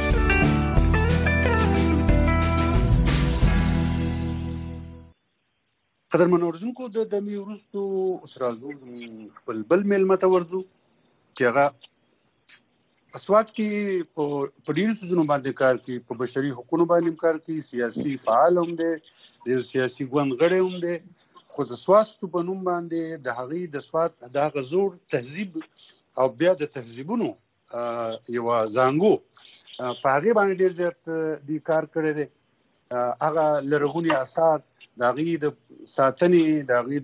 قدرمن اوریدونکو د دمي ورستو اسرازو خپل بل میلمه ته ورځو چې هغه اسوات کې په ډیرو څه باندې کار کوي، په بشري حقوقو باندې کار کوي، سیاسي فعال هم دی، د سیاسي ګوند غړی هم دی، خو د سواستو په نوم باندې د هغې د سوات د هغه زوړ تهذیب او بیا د تهذیبونو یوه زانګو په هغې باندې ډېر زیات دی کار کړی دی. هغه لرغوني اثار د هغې د ساتنې، د هغې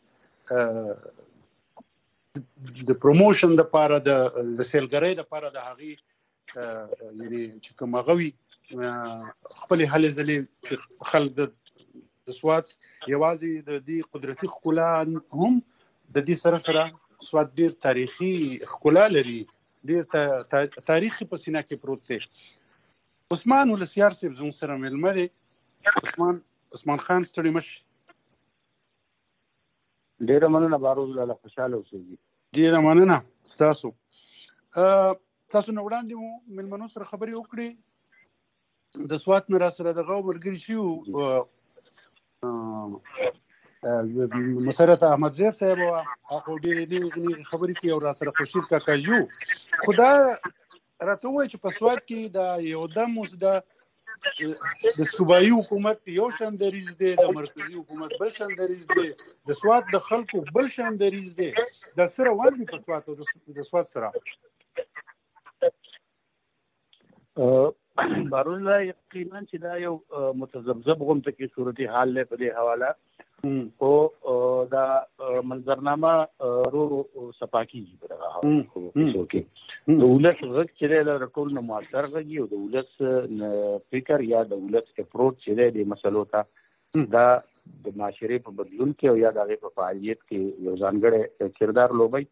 د پروموشن دپاره، د سیلګرۍ دپاره د هغې یعنې چې کوم هغه وي خپلې هلې ځلې چې خلک د سوات یوازې د دې قدرتي ښکلا هم د دې سره سوات ډېر تاریخي ښکلا لري، ډېر تاریخي په سینه کې پروت دی. عثمان ولسیار صاحب زموږ سره میلمه دی. عثمان خان ستړي مشي. ډیره مننه باروز لاله، خوشاله اوسئ. ډیره مننه ستاسو. تاسو نه وړاندې مو میلمنو سره خبرې وکړې، د سوات نه راسره دغه ملګري شوي مسرت احمد زیب صاحب هغه ډېرې خبرې کوي او راسره خوشید کاکاجو. خو دا راته ووایي چې په سوات کې دا یو دم اوس د صوبایي حکومت یو شان دریځ دی، د مرکزي حکومت بل شان دریځ دی، د سوات د خلکو بل شان دریځ دی. دا سره روان دي په سوات او د سوات سره باروزله یقینا چې دا یو متذبذب غونډه کې صورتحال له په دې حواله او دا منظرنامه رو صفاکیږي په دغه حواله کې د ولس غږ چې له ټول نه موثر غږی او د ولس فکر یا د ولس اپروچ چې د مسلو ته دا د معاشري په بدلون کې او یا د هغې په فعالیت کې یو ځانګړی کردار لوبوي.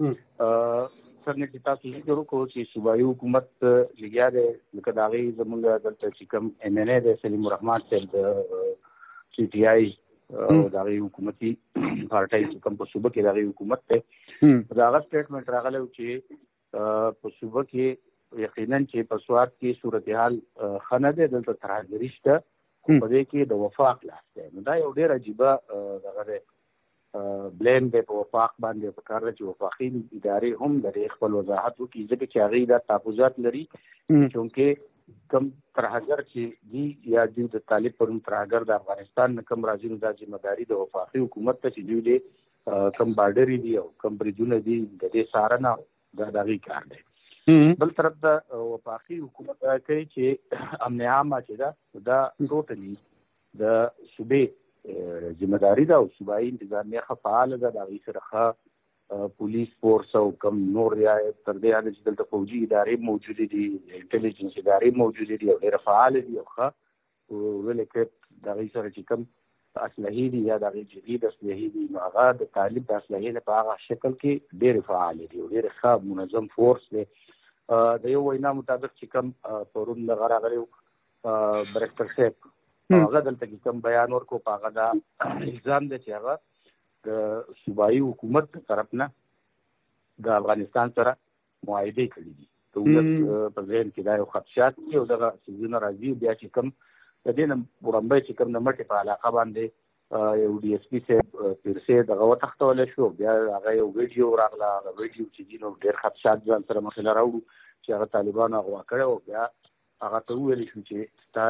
څنګه چې تاسو ذکر وکړو چې صوبایي حکومت لګیا دی، لکه د هغې زمونږ دلته چې کوم ایم این ای دی سلیم الرحمن صاحب د سی ټي آی او د هغې حکومتي پارټۍ چې کوم په صوبه کې د هغې حکومت دی، د هغه سټیټمنټ راغلی و چې په صوبه کې یقینا چې په سوات کې صورتحال ښه نه دی، دلته ترهګري شته، خو په دې کې د وفاق لاس دی. نو دا یو ډېر عجیبه دغه دی، بلیم دی په وفاق باندې. په کار ده چې وفاقي ادارې هم د دې خپل وضاحت وکړي، ځکه چې هغې دا تحفظات لري چونکې کم ترهګر چې دي یا دوی د طالب پرون ترهګر د افغانستان نه کم راځي، نو دا ذمهداري د وفاقي حکومت ته چې دوی د کم بارډرې دي او کم بریجونه دي د دې څارنه دا د هغې کار دی. بل طرف ته وفاقي حکومت کوي چې امن عامه چې ده دا ټوټلي د صوبې ذمهداري ده او صوبایي انتظامیه ښه فعاله ده، د هغې سره ښه پولیس فورس او کم نور رعایت تر دې حده چې دلته فوجي ادارې موجودې دي، انټلیجنس ادارې موجودې دي او ډېره فعاله دي او ښه ویل اکوپډ د هغې سره چې کوم اسلحې دي یا د هغې جدید اسلحې دي، نو هغه د طالب د اسلحې نه په هغه شکل کې ډېرې فعالې دي او ډېرې ښه منظم فورس دی. د یو وینا مطابق چې کوم پرون دغه راغلی برکتر صاحب هغه دلته کې کوم بیان ورکړو، په هغه دا الزام دی چې هغه د صوبایي حکومت په طرف نه د افغانستان سره معاهدې کړي دي. د ولس په ذهن کې دا یو خدشات دي او دغه څیزونه راځي. بیا چې کوم د دې نه وړاندې چې کوم د مټې په علاقه باندې یو ډي اس پي صاحب پیرسې دغه وتښتولی شو، بیا هغه یو ویډیو راغله، هغه ویډیو چې دي نو ډېر خدشات ځان سره مخې له راوړو چې هغه طالبانو اغوا کړی و. بیا هغه ته وویلی شو چې تا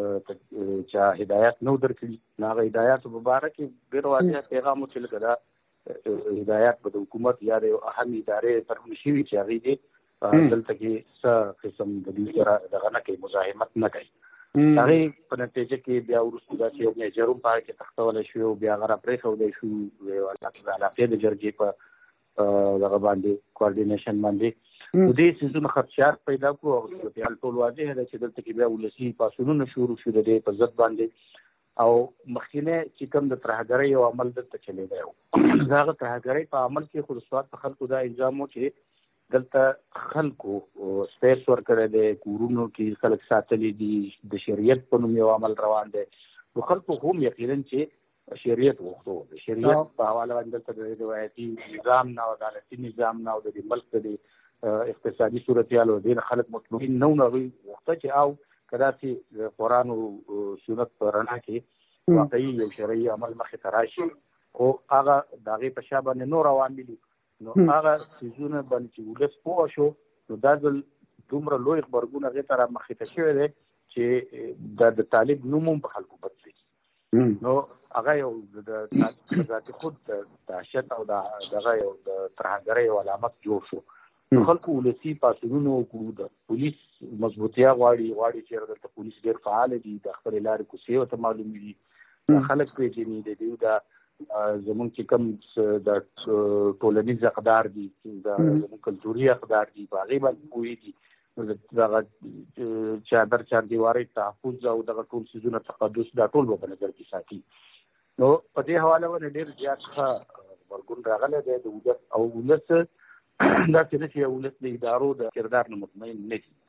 چا هدایت نه و درکړي، نو هغه هدایاتو په باره کې ډېر واضح پیغام و چې لکه دا هدایات به د حکومت یا د یو اهم ادارې طرف نه شوي چې هغې دې دلته کې څه قسم د دوی سره دغه نه کوي، مزاحمت نه کوي. هغې په نتیجه کې بیا وروسته داسې یو میجر هم په هغه کې تښتولی شو او بیا هغه راپرېښودی شو د علاقې د جرګې په دغه باندې کوارډینیشن باندې. نو دې څیزونه خدشات پیدا کړو او صورتحال ټول واضح ده چې دلته کې بیا ولسي پاڅونونه شروع شو د دې په ضد باندې او مخکینه چې کوم د ترهګرۍ او عمل دلته چلیدی و، د هغه ترهګرۍ په عمل کې خو د سوات په خلکو دا الزام و چې دلته خلکو سپیس ورکړی دی، کورونو کې خلک ساتلي دي، د شریعت په نوم یو عمل روان دی. نو خلکو هم یقینا چې شریعت غوښتو، د شریعت په حواله باندې دلته د روایتي نظام نه او عدالتي نظام نه او د ملک د اقتصادي صورتحال او د خلک مطمئن نه وي غوښته چې او کدا چې قرآن او سنت په رڼا کې واقعي یو شرعي عمل مخې ته راشي، خو هغه د هغې په شا باندې نور عوامل نو هغه څیزونه باندې چې ولس پوه شو، نو دا ځل دومره لوی غبرګون هغې ته را مخې ته شوی دی چې د طالب نوم هم په خلکو بدلېږي. نو هغه یو د ذاتي خود د دهشت او دغه یو د ترهګرۍ یو علامت جوړ شو. نو خلکو ولسي پاڅونونه وکړو، د پولیس مضبوطیا غواړي چې دلته پولیس ډېر فعال دي، د خپلې لارې کوڅې ورته معلومې دي، خلک پېژني، د دوی د زمونږ چې کوم د ټولنیز اقدار دي، د زمونږ کلتوري اقدار دي، په هغې باندې پوهېږي، دغه چادر چاردیوارۍ تحفظ او دغه ټول څیزونه تقدس دا ټول به په نظر کې ساتي. نو په دې حواله باندې ډېر زیات ښه غبرګون راغلی دی د ولس، او ولس دا چې نه چې ولس د ادارو د کردار نه مطمئن نه دي.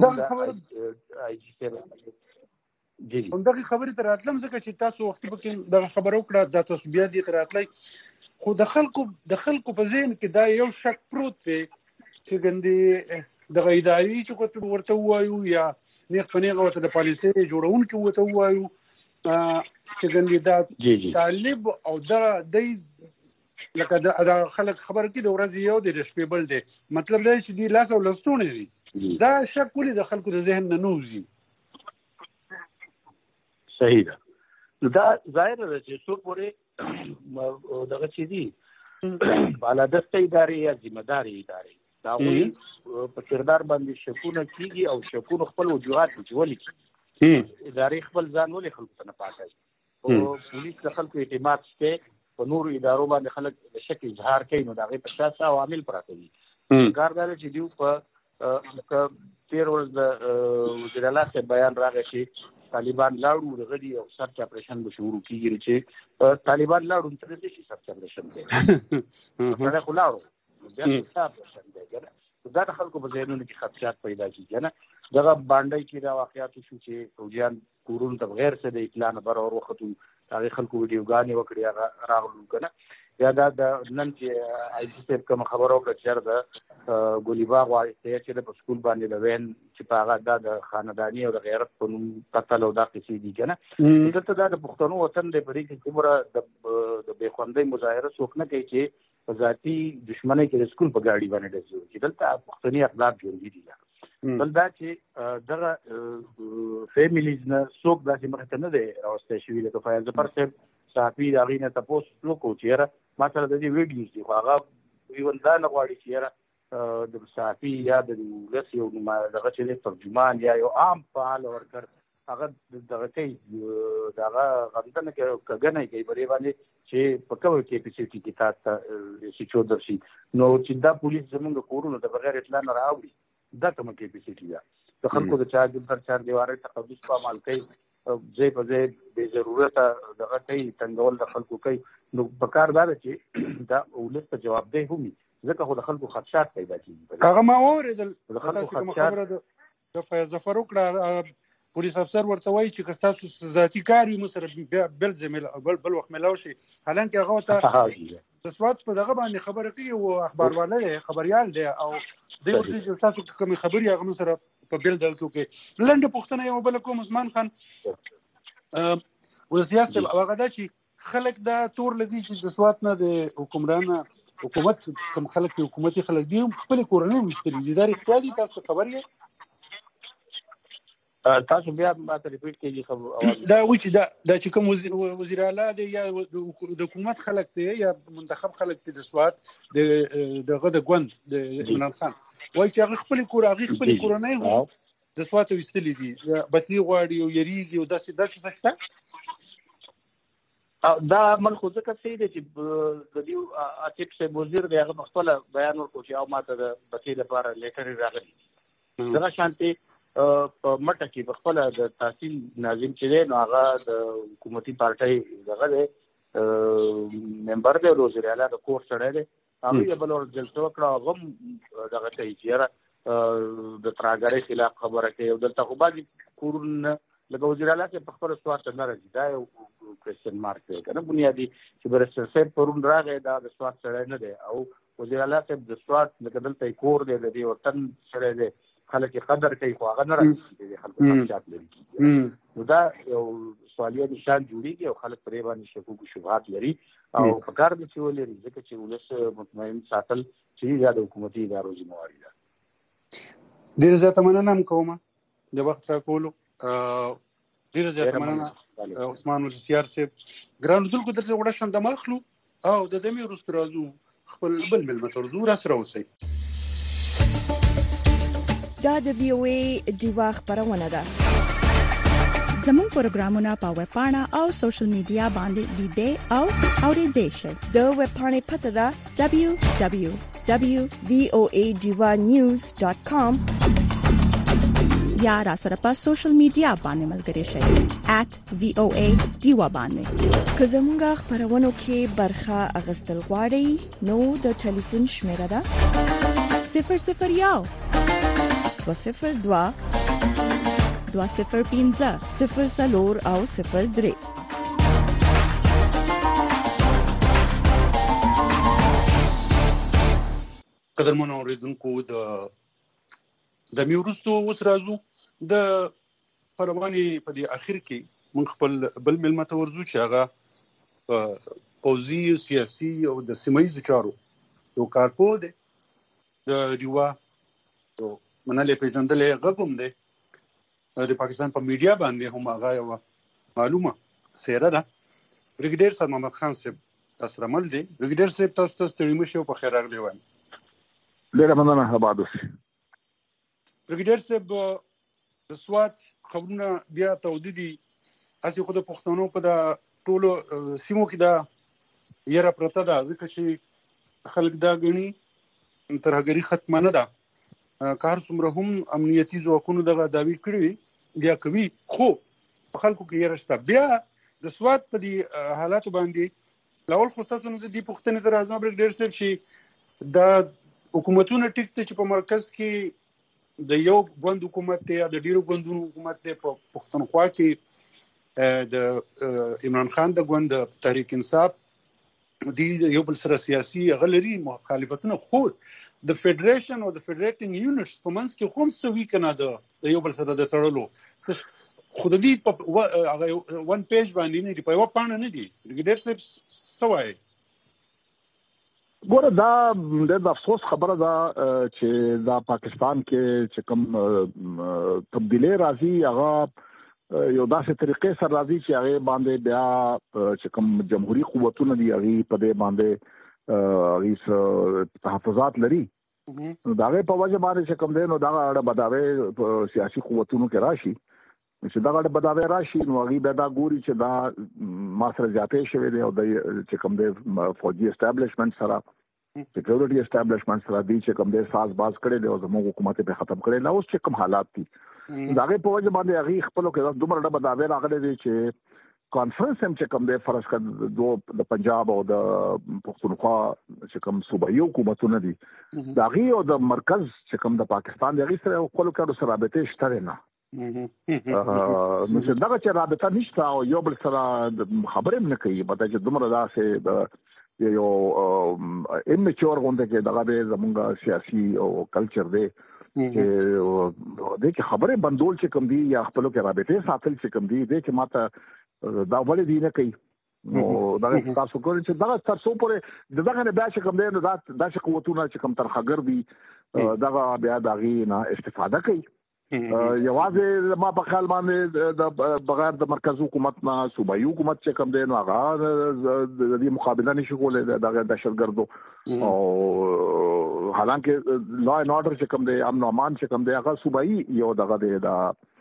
همدغه خبرې ته راتلم ځکه چې تاسو وختي پکې دغه خبره وکړه، دا تاسو بیا دې ته راتلی، خو د خلکو په ذهن کې دا یو شک پروت دی چې ګندې دغه ادارې چې ورته ووایو یا نیغ په نیغه ورته د پالیسۍ جوړونکي ورته ووایو چې ګندې دا طالب او دا دی لکه دا خلک خبره کې د ورځې یو دی د شپې بل دی، مطلب دا چې دوی لاس او لستوڼې دي. دا شک ولې د خلکو د ذهن نه نوځي؟ صحیح ده. نو دا ظاهره ده چې څوک پورې دغه چې دي بالادسته ادارې یا ذمهدارې ادارې د هغوی په کردار باندې شکونه کېږي او شکونه خپل وجوهات ولې کېږي، ادارې خپل ځان ولې خلکو ته نه پاکوي، او پولیس د خلکو اعتماد شته، په نورو ادارو باندې خلک د شک اظهار کوي، نو د هغې په شا څه عوامل پراته دي. کار دا ده چې دوی په تېر ورځ د وزیر اعلی صاحب بیان راغی چې طالبان لاړو د غړي او سرچ اپریشن به شروع کېږي، چې طالبان لاړو څه نه شي سرچ اپریشن دی، سړی خو لاړو بیا څه اپریشن دی کنه. دا د خلکو په ذهنونو کې خدشات پیدا کېږي کنه. دغه بانډۍ کې دا واقعات شو چې فوجیان کورونو ته بغیر څه د اطلاع نه بر وروختو، هغې خلکو ویډیوګانې وکړې، هغه راغلو کنه. یا دا د نن چې آی جي صاحب کومه خبره وکړه چې د ګولیباغ واقعه چې په سکول باندې د وین چې په هغه دا د خانداني او د غیرت په نوم قتل او دا قصې دي کنه. دلته دا د پښتنو وطن دی، په دې کې دومره د بې خوندۍ مظاهره څوک نه کوي چې په ذاتي دشمنۍ کې د سکول په ګاډي باندې ډزې وکړي. دلته پښتني اخلاق ژوندي دي. بل دا چې دغه فیملیز نه څوک داسې مخې ته نه دی راوستی شوي، لکه فیاض ظفر صاحب صحافي د هغې نه تپوس وکړو چې یاره ما سره د دې ویډیوز دي، خو هغه ایون دا نه غواړي چې یاره د صحافي یا د ولس یو دغه چې دی ترجمان یا یو عام فعال ورکر هغه دغه کوي، د هغه غندنه کګنه کوي په دې باندې چې په کومه کیپیسټي کې تاسو ته سچودر شي. نو چې دا پولیس زموږ کورونو د بغیر اطلاع نه راوړي، دا کومه کیپیسټي ده؟ د خلکو د چاردیوارۍ تقدس په عمل کوي، ځای په ځای بې ضرورته دغه کوي، تنګول د خلکو کوي. نو په کار دا ده چې دا ولس ته جوابدی هم وي، ځکه خو د خلکو خدشات پیدا کېږي. هغه ما واورېدل تاسو کومه خبره د فیاض ظفر وکړه، پولیس افسر ورته وایي چې که ستاسو ذاتي کار وي موږ سره بل وخت میلاو شي، حالانکې هغه ورته د سوات په دغه باندې خبره کوي او اخباروالا دی، خبریال دی، او دوی ورته چې ستاسو کومې خبرې هغه موږ سره په بل ډول کې وکړي. لنډه پوښتنه یو بله کوم عثمان خان ولسیاست صاحب، هغه دا چې خلک دا تور لګي چې د سوات نه د حکومت کوم خلک دي، حکومتي خلک دي، خپلې کورنۍ ویشتلي دي، دا رښتیا دي؟ تاسو خبر یې؟ تاسو بیا ماته ریپیټ کړئ. دا وایي چې دا چې کوم وزیر اعلی دی یا د حکومت خلک دی یا منتخب خلک دی د سوات دغه د ګوند د عمران خان، وایي چې هغې خپلې کورنۍ هم د سوات ویستلي دي، بتلي غواړي او یریږي او داسې څه شته؟ دا عمل خو ځکه صحیح دی چې د دې عاطف صاحب وزیر دی، هغه په خپله بیان ورکړو چې او ماته د بتلي لپاره لیټرې راغلي دي. دغه شانتې په مټه کې په خپله د تحصیل ناظم چې دی نو هغه د حکومتي پارټۍ دغه دی ممبر دی، وزیر اعلی د کور سړی دی، هغه بل ور جلسه وکړه غم دغه ته چې د تراګری خلاف خبره کوي او دلته خو باندې کورن لکه وزیر اعلی چې په خبره سوات نه راځي دا یو کوېسچن مارک دی کنه بنیادی چې برسر صاحب پرون راغی دا د سوات سره نه دی او وزیر اعلی صاحب د سوات لکه دلته کور دی د دې وطن سره دی خلک قدر کوي خو هغه نه راځي د خلکو خدمت لري نو دا یو سوالیه نشان جوړیږي او خلک پرې باندې شکوک او شبهات لري او په کار دي چې ولري ځکه چې ولس مطمئن ساتل چې د حکومتي ادارو ذمہواری ده. ډیر زیاته مننه کوم د وخت راکولو ډیر زیاته مننه عثمان ولسیار صاحب ګران دلکو درته وړه شند مخلو او د دمه روست رازو خپل بل ملت ورزو را سره وسی دا د وی او ای دیوا خبرونه ده زموږ پروګرامونه په ویب پاڼه او سوشل میډیا باندې لیدې او اورېدې شئ. د ویب پاڼې پته ده www.voadivanews.com یا را سره په سوشل میډیا باندې ملګري شئ @voa diva باندې. که زموږ خبرونو کې برخه اخیستل غواړئ نو د ټلیفون شمیره ده 001 202 205 04 او 03. قدرمنو اوریدونکو د میورستو اوس راځو د پرواني په دې اخر کې موږ خپل بل ملمت ورزو چې هغه پوزي سیاسي او د سیمایي چارو یو کارپو دی د ریوا او منلې پیژندلې غووم دی د پاکستان په میډیا باندې هم هغه یو معلومه سیره ده. بریګیډیر صاحب محمد خان صاحب تاسو رمل دی. بریګیډیر صاحب تاسو ستړي مشه په خیر راغلی وایم. ډیره مننه آباد اوسئ. بریګیډیر صاحب د سوات خبرونه بیا تودیدي اسی خو د پښتنو په د ټولو سیمو کې دا یره پرته ده ځکه چې خلک دا غني ترهګری ختمه نه ده کار څومره هم امنیتي ځواکونو دغه داوی کړی بیا کوي خو خلکو کې یره شته. بیا د سوات په دې حالات باندې لاول خصوصا د دې پښتنې تر اعظم بریګیډیر صاحب چې دا حکومتونه ټیک ته چې په مرکز کې د یو غوند حکومت ته یا د ډیرو غوندونو حکومت ته په پښتونخوا کې د عمران خان د غوند تحریک انصاف دی یو بل سره سیاسي غلري مخالفتونه خو د فدریشن او د فدریټینګ یونټس په منځ کې هم سوي کنه د یو بل سره د تړلو خود دې په ون پیج باندې نه دی په یو پاڼه نه دی. بریګیډیر صاحب سوای ګوره دا د افسوس خبره ده چې دا پاکستان کې چې کوم تبدیلی راځي هغه یو داسې طریقې سره راځي چې هغه باندې بیا چې کوم جمهوریت قوتونه دي هغه په دې باندې هغه تحفظات لري نو دا په وجه باندې چې کوم دی نو دا اړه بداوي سیاسي قوتونو کې راشي چې دا اړه بداوي راشي نو هغه به دا ګوري چې دا ما سره ځاتې شوی دی او د چې کوم دی فوجي اسټابلیشمنت سره سکیورټي اسټابلیشمنت سره دی چې کوم دی ساز باز کړي دی او زموږ حکومت په ختم کړي نه اوس چې کوم حالات دي دا په وجه باندې هغه خپل کې دومره اړه بداوي راغلي دي چې کانفرنس هم چې کوم دی فرض کړه د پنجاب او د پښتونخوا چې کوم صوبایي حکومتونه دي دا غي او د مرکز چې کوم د پاکستان دی سره خپل کارو سره رابطه شته نه نو چې دا چې رابطه نشته او یو بل سره خبرې نه کوي په چې دومره داسې یو امچور غونډه کې دغه زمونږ سیاسي او کلچر دی چې د خبرې بندول چې کوم دی یا خپل کې رابطه ساتل چې کوم دی چې ماته دا ولې دی نه کوي نو دا تاسو کولی چې دا تاسو پورې دغه نه بیا چې کوم دی نو دا چې قوتونه چې کوم ترخګر دي دا بیا دغه نه استفاده کوي یوازې ما په خیال باندې د بغیر د مرکزی حکومت نه صوبایي حکومت چې کوم دی نو هغه د دې مقابله نشي کولای د دهشتګردو او حالانکه لا ان اورډر چې کوم دی امن او امان چې کوم دی هغه صوبایي یو دغه دی دا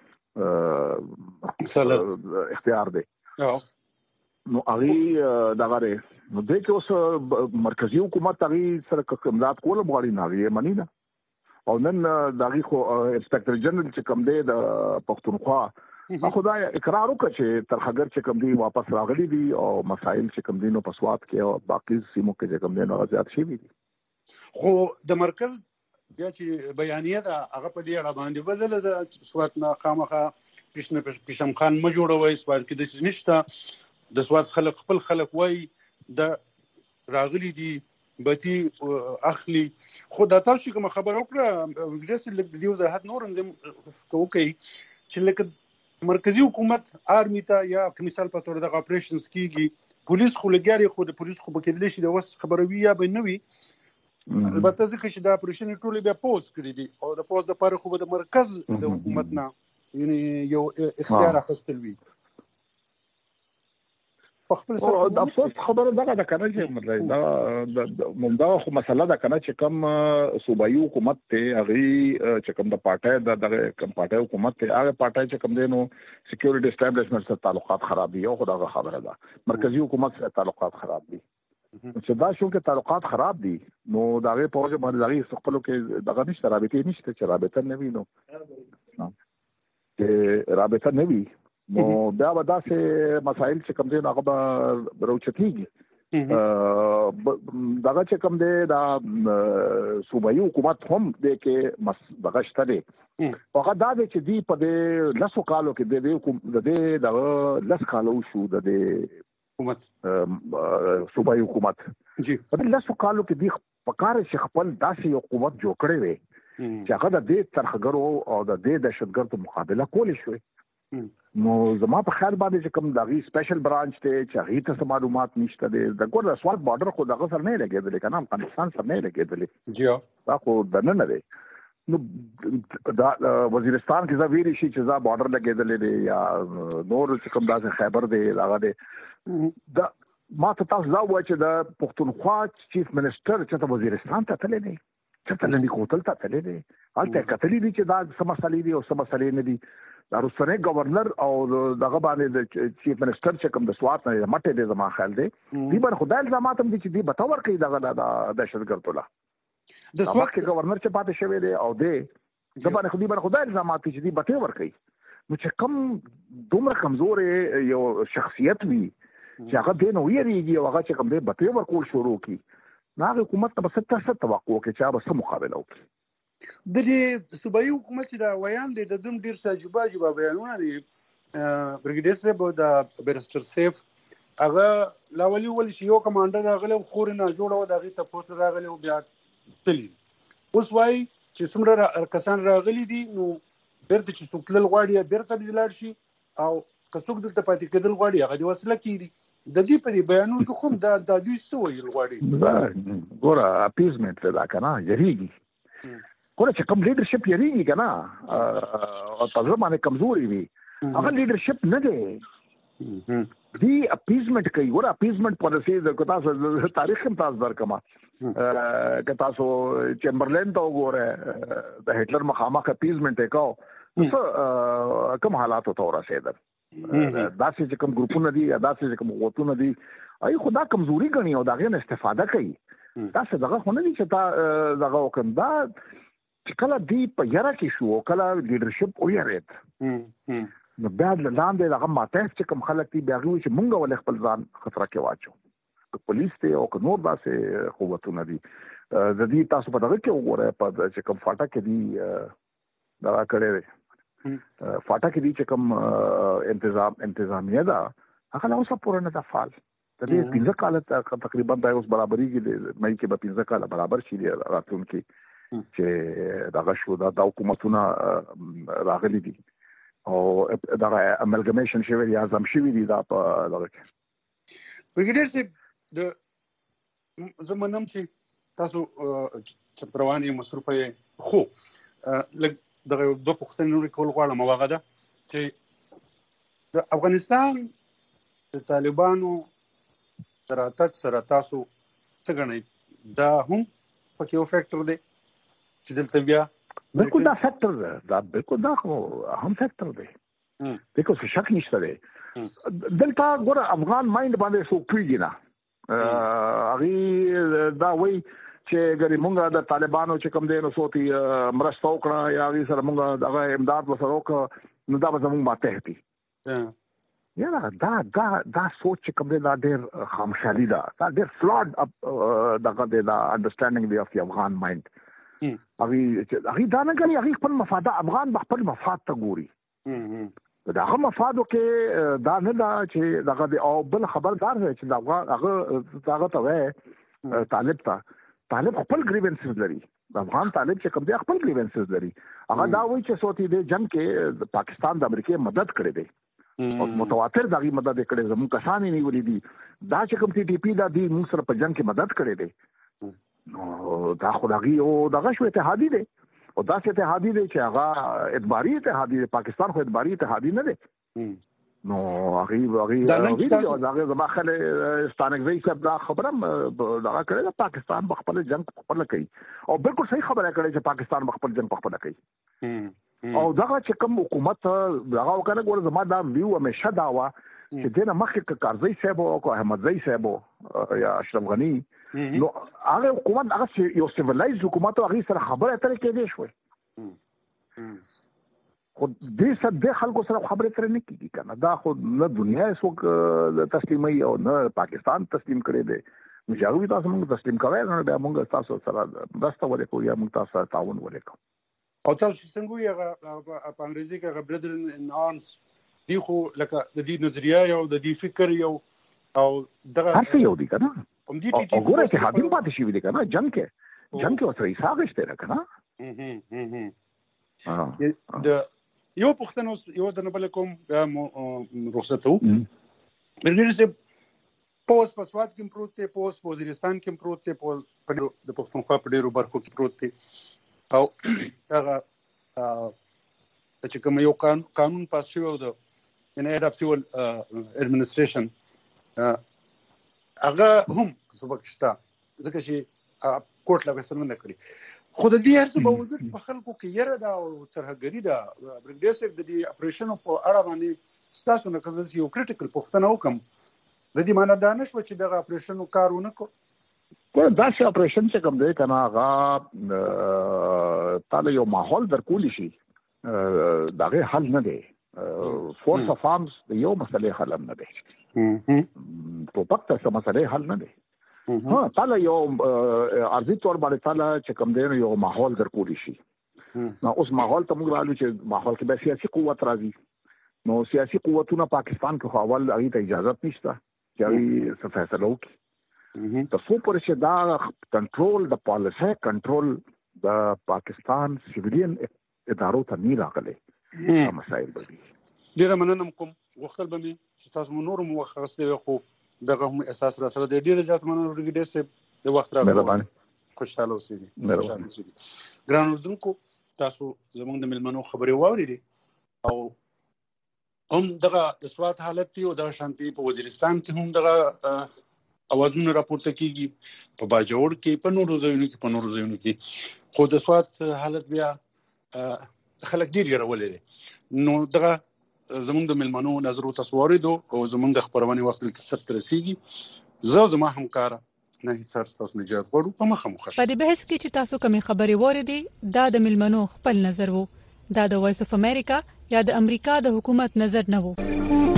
اختیار دی نو هغه دغه نو د کې اوس مرکزی حکومت هغه سره کومدات کول غواړي نه یې مانی نه او نن دغه خو انسپکټر جنرال چې کوم دی د پښتونخوا خدای اقرار وکړ چې ترخګر چې کوم دی واپس راغلي دي او مسائل چې کوم دی نو په سوات کې او باقي سیمو کې چې کوم دی نو زیات شي دي خو د مرکز بیا چې بیانیه ده هغه په دې اړه باندې بدله ده سوات نه خامخا پیشم خان ما جوړوي سوات کې د نشته د سوات خلک خپل خلک وای د راغلي دي بتی اخلي خو دا تاسو کوم خبر وکړه وګړي لکه د دې وضاحت نور هم کوي چې لکه مرکزی حکومت آرمی ته یا مثال په تور د اپریشنز کیږي پولیس خو لګیاري خو د پولیس خو بکیدل شي د وس خبروي یا بنوي البته ځکه چې دا اپریشن ټول بیا پوز کړی دي او د پوز د پاره خو د مرکز د حکومت نه یعنی یو اختیار اخیستل وی او د افسوس خبره دغه کنه چې مطلب دا خو مسله ده کنه چې کوم صوبایي حکومت ته هغه چې کوم د پارټي دغه کوم پارټي حکومت ته هغه پارټي چې کوم دینو سکیورټي اسټابلیشمنټ سره تعلقات خراب دي او خدای خبره ده مرکزی حکومت سره تعلقات خراب دي چې دا شو کې تعلقات خراب دي نو دغه په وجه باندې دغه خپل کې دغه نشته رابطه نشته چې رابطه نه وي نو چې رابطه نه وي نو بیا به داسې مسایل چې کوم دي هغه به روچتيږي دغه چې کوم دی دا صوبایي حکومت هم د کې دغه شته دي هغه دا چې دی په دې لاسو کالو کې د لس کالو شو د حکومت صوبایي حکومت جی په لاسو کالو کې دی په کار چې خپل داسې حکومت جوړ کړی وي چې هغه د دې ترخګرو او د دې دهشتګردو مقابله کولی شي نو زما په خیال باندې چې کوم دغه سپیشل برانچ ته چې هغه ته معلومات نشته د ګور د سوال بارډر خو دغه سره نه لګیدل کنه افغانستان سره نه لګیدل جی دا خو د نه دی نو دا وزیرستان کې زویری شي چې دا بارډر لګیدل دی یا نور چې کوم داسې خیبر دی هغه دی دا ما ته تاسو دا وایي چې د پښتونخوا چیف منسٹر چې وزیرستان ته تللی دی چې تللی کوتل ته تللی دی هلته کتلی دی چې دا سمسالي دی او سمسالي نه دی دا روسنه گورنر او دغه باندې د چیف منسٹر چې کوم د سوات نه مټه دې زما خیال دی دی بر خدای الزامات هم دي چې دی بتاور کوي دغه د دهشتګردوله د سوات کې گورنر چې پاتې شوی دی او دی د باندې خدای بر خدای الزامات چې دی بتاور کوي نو چې کوم دومره کمزور یو شخصیت وي چې هغه دې نو یریږي او هغه چې کوم دی بتاور کول شروع کی نه حکومت ته بس څه توقع کې چې هغه سم مقابله وکړي د دې صوبایي حکومت چې دا ویان دي د دم ډیر ساجيبه بیانونه دي برګیډیر صاحب د بیرستر سیف هغه لاولي ول شي یو کمانډر راغلی خور نه جوړو دغه ته پوسټ راغلی او بیا تلی اوس وای چې څومره کسان راغلي دي نو بیرته چې څوک تل غواړي بیرته دي لاړ شي او کڅوک دلته پاتې کېدل غواړي هغه د وسله کیږي د دې په بیانونو کې کوم د دوی سوې غواړي ګوره اپیزمنت دا کنه یریږي ګوره چې کوم لیډرشپ یریږي کنه او تاسو باندې کمزوري وي هغه لیډرشپ نه دی دی اپیزمنت کوي ګوره اپیزمنت پالیسی د تاسو تاریخ هم تاسو درکما که تاسو چمبرلین ته وګوره د هټلر مخامخ اپیزمنت وکاو کوم حالات ته ورسېدل داسې چې کوم ګروپونه دي یا داسې چې کوم قوتونه دي ای خدا کمزوري غني او داغه نه استفاده کوي تاسو دغه خو نه دي چې تا دغه وکم دا کله دی په یاره کې شو کله لیډرشپ ویریت نو بیا لاندې دغه ماته چې کوم خلک دي بیا غوي چې مونږ ول خپل ځان خطر کې واچو پولیس ته او نور داسې قوتونه دي د دې تاسو په دغه کې وګورئ په چې کوم فاټا کې دي دا کړی فاټا کې دي چې کوم انتظامیه ده هغه لا اوسه پوره نه ده فعال د دې 15 کال تقریبا دا اوس برابرۍ کې مې کې به 15 کال برابر شي راتلونکي چې دغه شو دا حکومتونه راغلي دي او دغه املګمیشن شوی یا اعظم شوی دي دا په دغه کې برګیډیر صاحب د زمونږ چې تاسو چتروانی مصرفه خو دغه دوه پښتنې نور کول غواړم واغه ده چې د افغانستان د طالبانو تراتک سره تاسو څه غنئ دا هم پکې یو فیکټر دی چې دلته بیا بالکل دا فیکټر ده دا بالکل دا هم فیکټر دی دغه څه شک نشته دی دلته ګوره افغان مایند باندې سو کېږي نه هغه دا وایي چې ګری مونږه د طالبانو چې کوم دینو سوتي مرسته وکړه یا هغه سره مونږه دغه امداد وسره وکړه نو دا به زموږ ماته هتي یا دا سوچ کوم دی دا ډېر خامخالي ده دا ډېر فلاډ دغه دی دا انډرستانډینګ دی اف دی افغان مایند هغه دا نه کوي هغه خپل مفاد افغان خپل مفاد ته ګوري دا هغه مفادو کې دا نه دا چې دغه دی او بل خبردار دی چې دا هغه ته وای طالب خپل گریوینسز لري افغان طالب چې کوم دی خپل گریوینسز لري هغه دا وایي چې سوتي دی جنگ کې پاکستان د امریکای مدد کړې دی او متواتر دغه مدد کړي زموږ کسان یې نیولې دي دا چې کوم ټي پی دا دی موږ سره په جنگ کې مدد کړي دي نو دا خدایي او دغه شو اتحادی دی او دا چې اتحادی دی چې هغه ادباري اتحادی دی پاکستان خو ادباري اتحادی نه دی نو هغه دا زماخله ستانګوي چې دا خبره دا کړي پاکستان خپل جنگ خپل کوي او بالکل صحیح خبره کړي چې پاکستان خپل جنگ خپل کوي او دغه چې کوم حکومت دغه وکړه ګور زما دا ویو همیشه دا وا چې دنه مخکې کارزی صاحب او احمد زئی صاحب یا اشرف غنی نو هغه حکومت هغه یو سیویلایز حکومت هغه سره خبره اترې کې دي شوې خو دې سره د خلکو سره خبره اترې نه کیږي کنه دا خو نه دنیا هیڅ تسلیمي او نه پاکستان تسلیم کړي دي مجاوي تاسو موږ تسلیم کوي نه بیا موږ تاسو سره دسته ولې یا موږ تاسو تعاون ولې او تاسو څنګه یې په انګریزي کې برادر ان آرمز دی خو لکه د دې نظریه یو د دې فکر یو او دغه هر څه یو دي کنه او ګوره چې حاکم پاتې شي دي کنه جنگ کې اوسه یې ساغشته ده کنه د یو پښتنو یو د نبل کوم رخصتو مرګري سه پوس په سواد کې پروت دی پوس په وزیرستان کې پروت دی پوس د پښتونخوا په ډیرو برخو کې پروت دی او هغه چې کوم یو قانون پاس شوی د هیډ اف سیول اډمنستریشن هغه هم سبق شته ځکه چې کوټ لا وسلم نه کړی خو د دې هرڅه باوجود په خلکو کې یره دا او ترهګری دا برګډیر صاحب د دې اپریشن په اړه باندې ستاسو نه کزه یو کریټیکل پوښتنه وکم د دې معنی دا نشو چې دغه اپریشن کارونه کو دا چې اپریشن چې کوم دی کنه هغه تعالی یو ماحول درکول شي دغه حل نه دی فورس اف ارمز یو مسله حل نه دی په پکته سم مسله حل نه دی ها تعالی یو ارزي تور باندې تعالی چې کوم دی یو ماحول درکول شي نو اوس ماحول ته موږ رالو چې ماحول کې به سیاسي قوت راځي نو سیاسي قوتونه پاکستان کې اول هغه ته اجازه نشته چې هغه فیصله وکړي د څو پر چې دا کنټرول د پالیسي کنټرول د پاکستان سیویلین ادارو ته نه راغلي مسایل دي ډیره مننه کوم وختل باندې چې تاسو نور مو وخت خو دغه هم احساس را سره د ډیره ځات مننه ورګډه سه د وخت راغلی خوشاله اوسئ ګران اردوونکو تاسو زموږ د ملمنو خبرې واورېدې او هم دغه د سواد حالت دی او د شانتي په وزیرستان کې هم دغه اوازونه راپورته کیږي په باجوړ کې په نورو ځایونو کې خو د سواد حالت بیا خلک ډیر یې نو دغه زموږ د ملمنو نظر او تصور دو او زموږ د خبرونه وخت کې سر رسیږي زما همکار نه هیڅ تاسو نه جواب غواړو په مخه مخه په دې بحث کې چې تاسو کومې خبرې وریدي دا د ملمنو خپل نظر وو دا د وایس اف امریکا یا د امریکا د حکومت نظر نه وو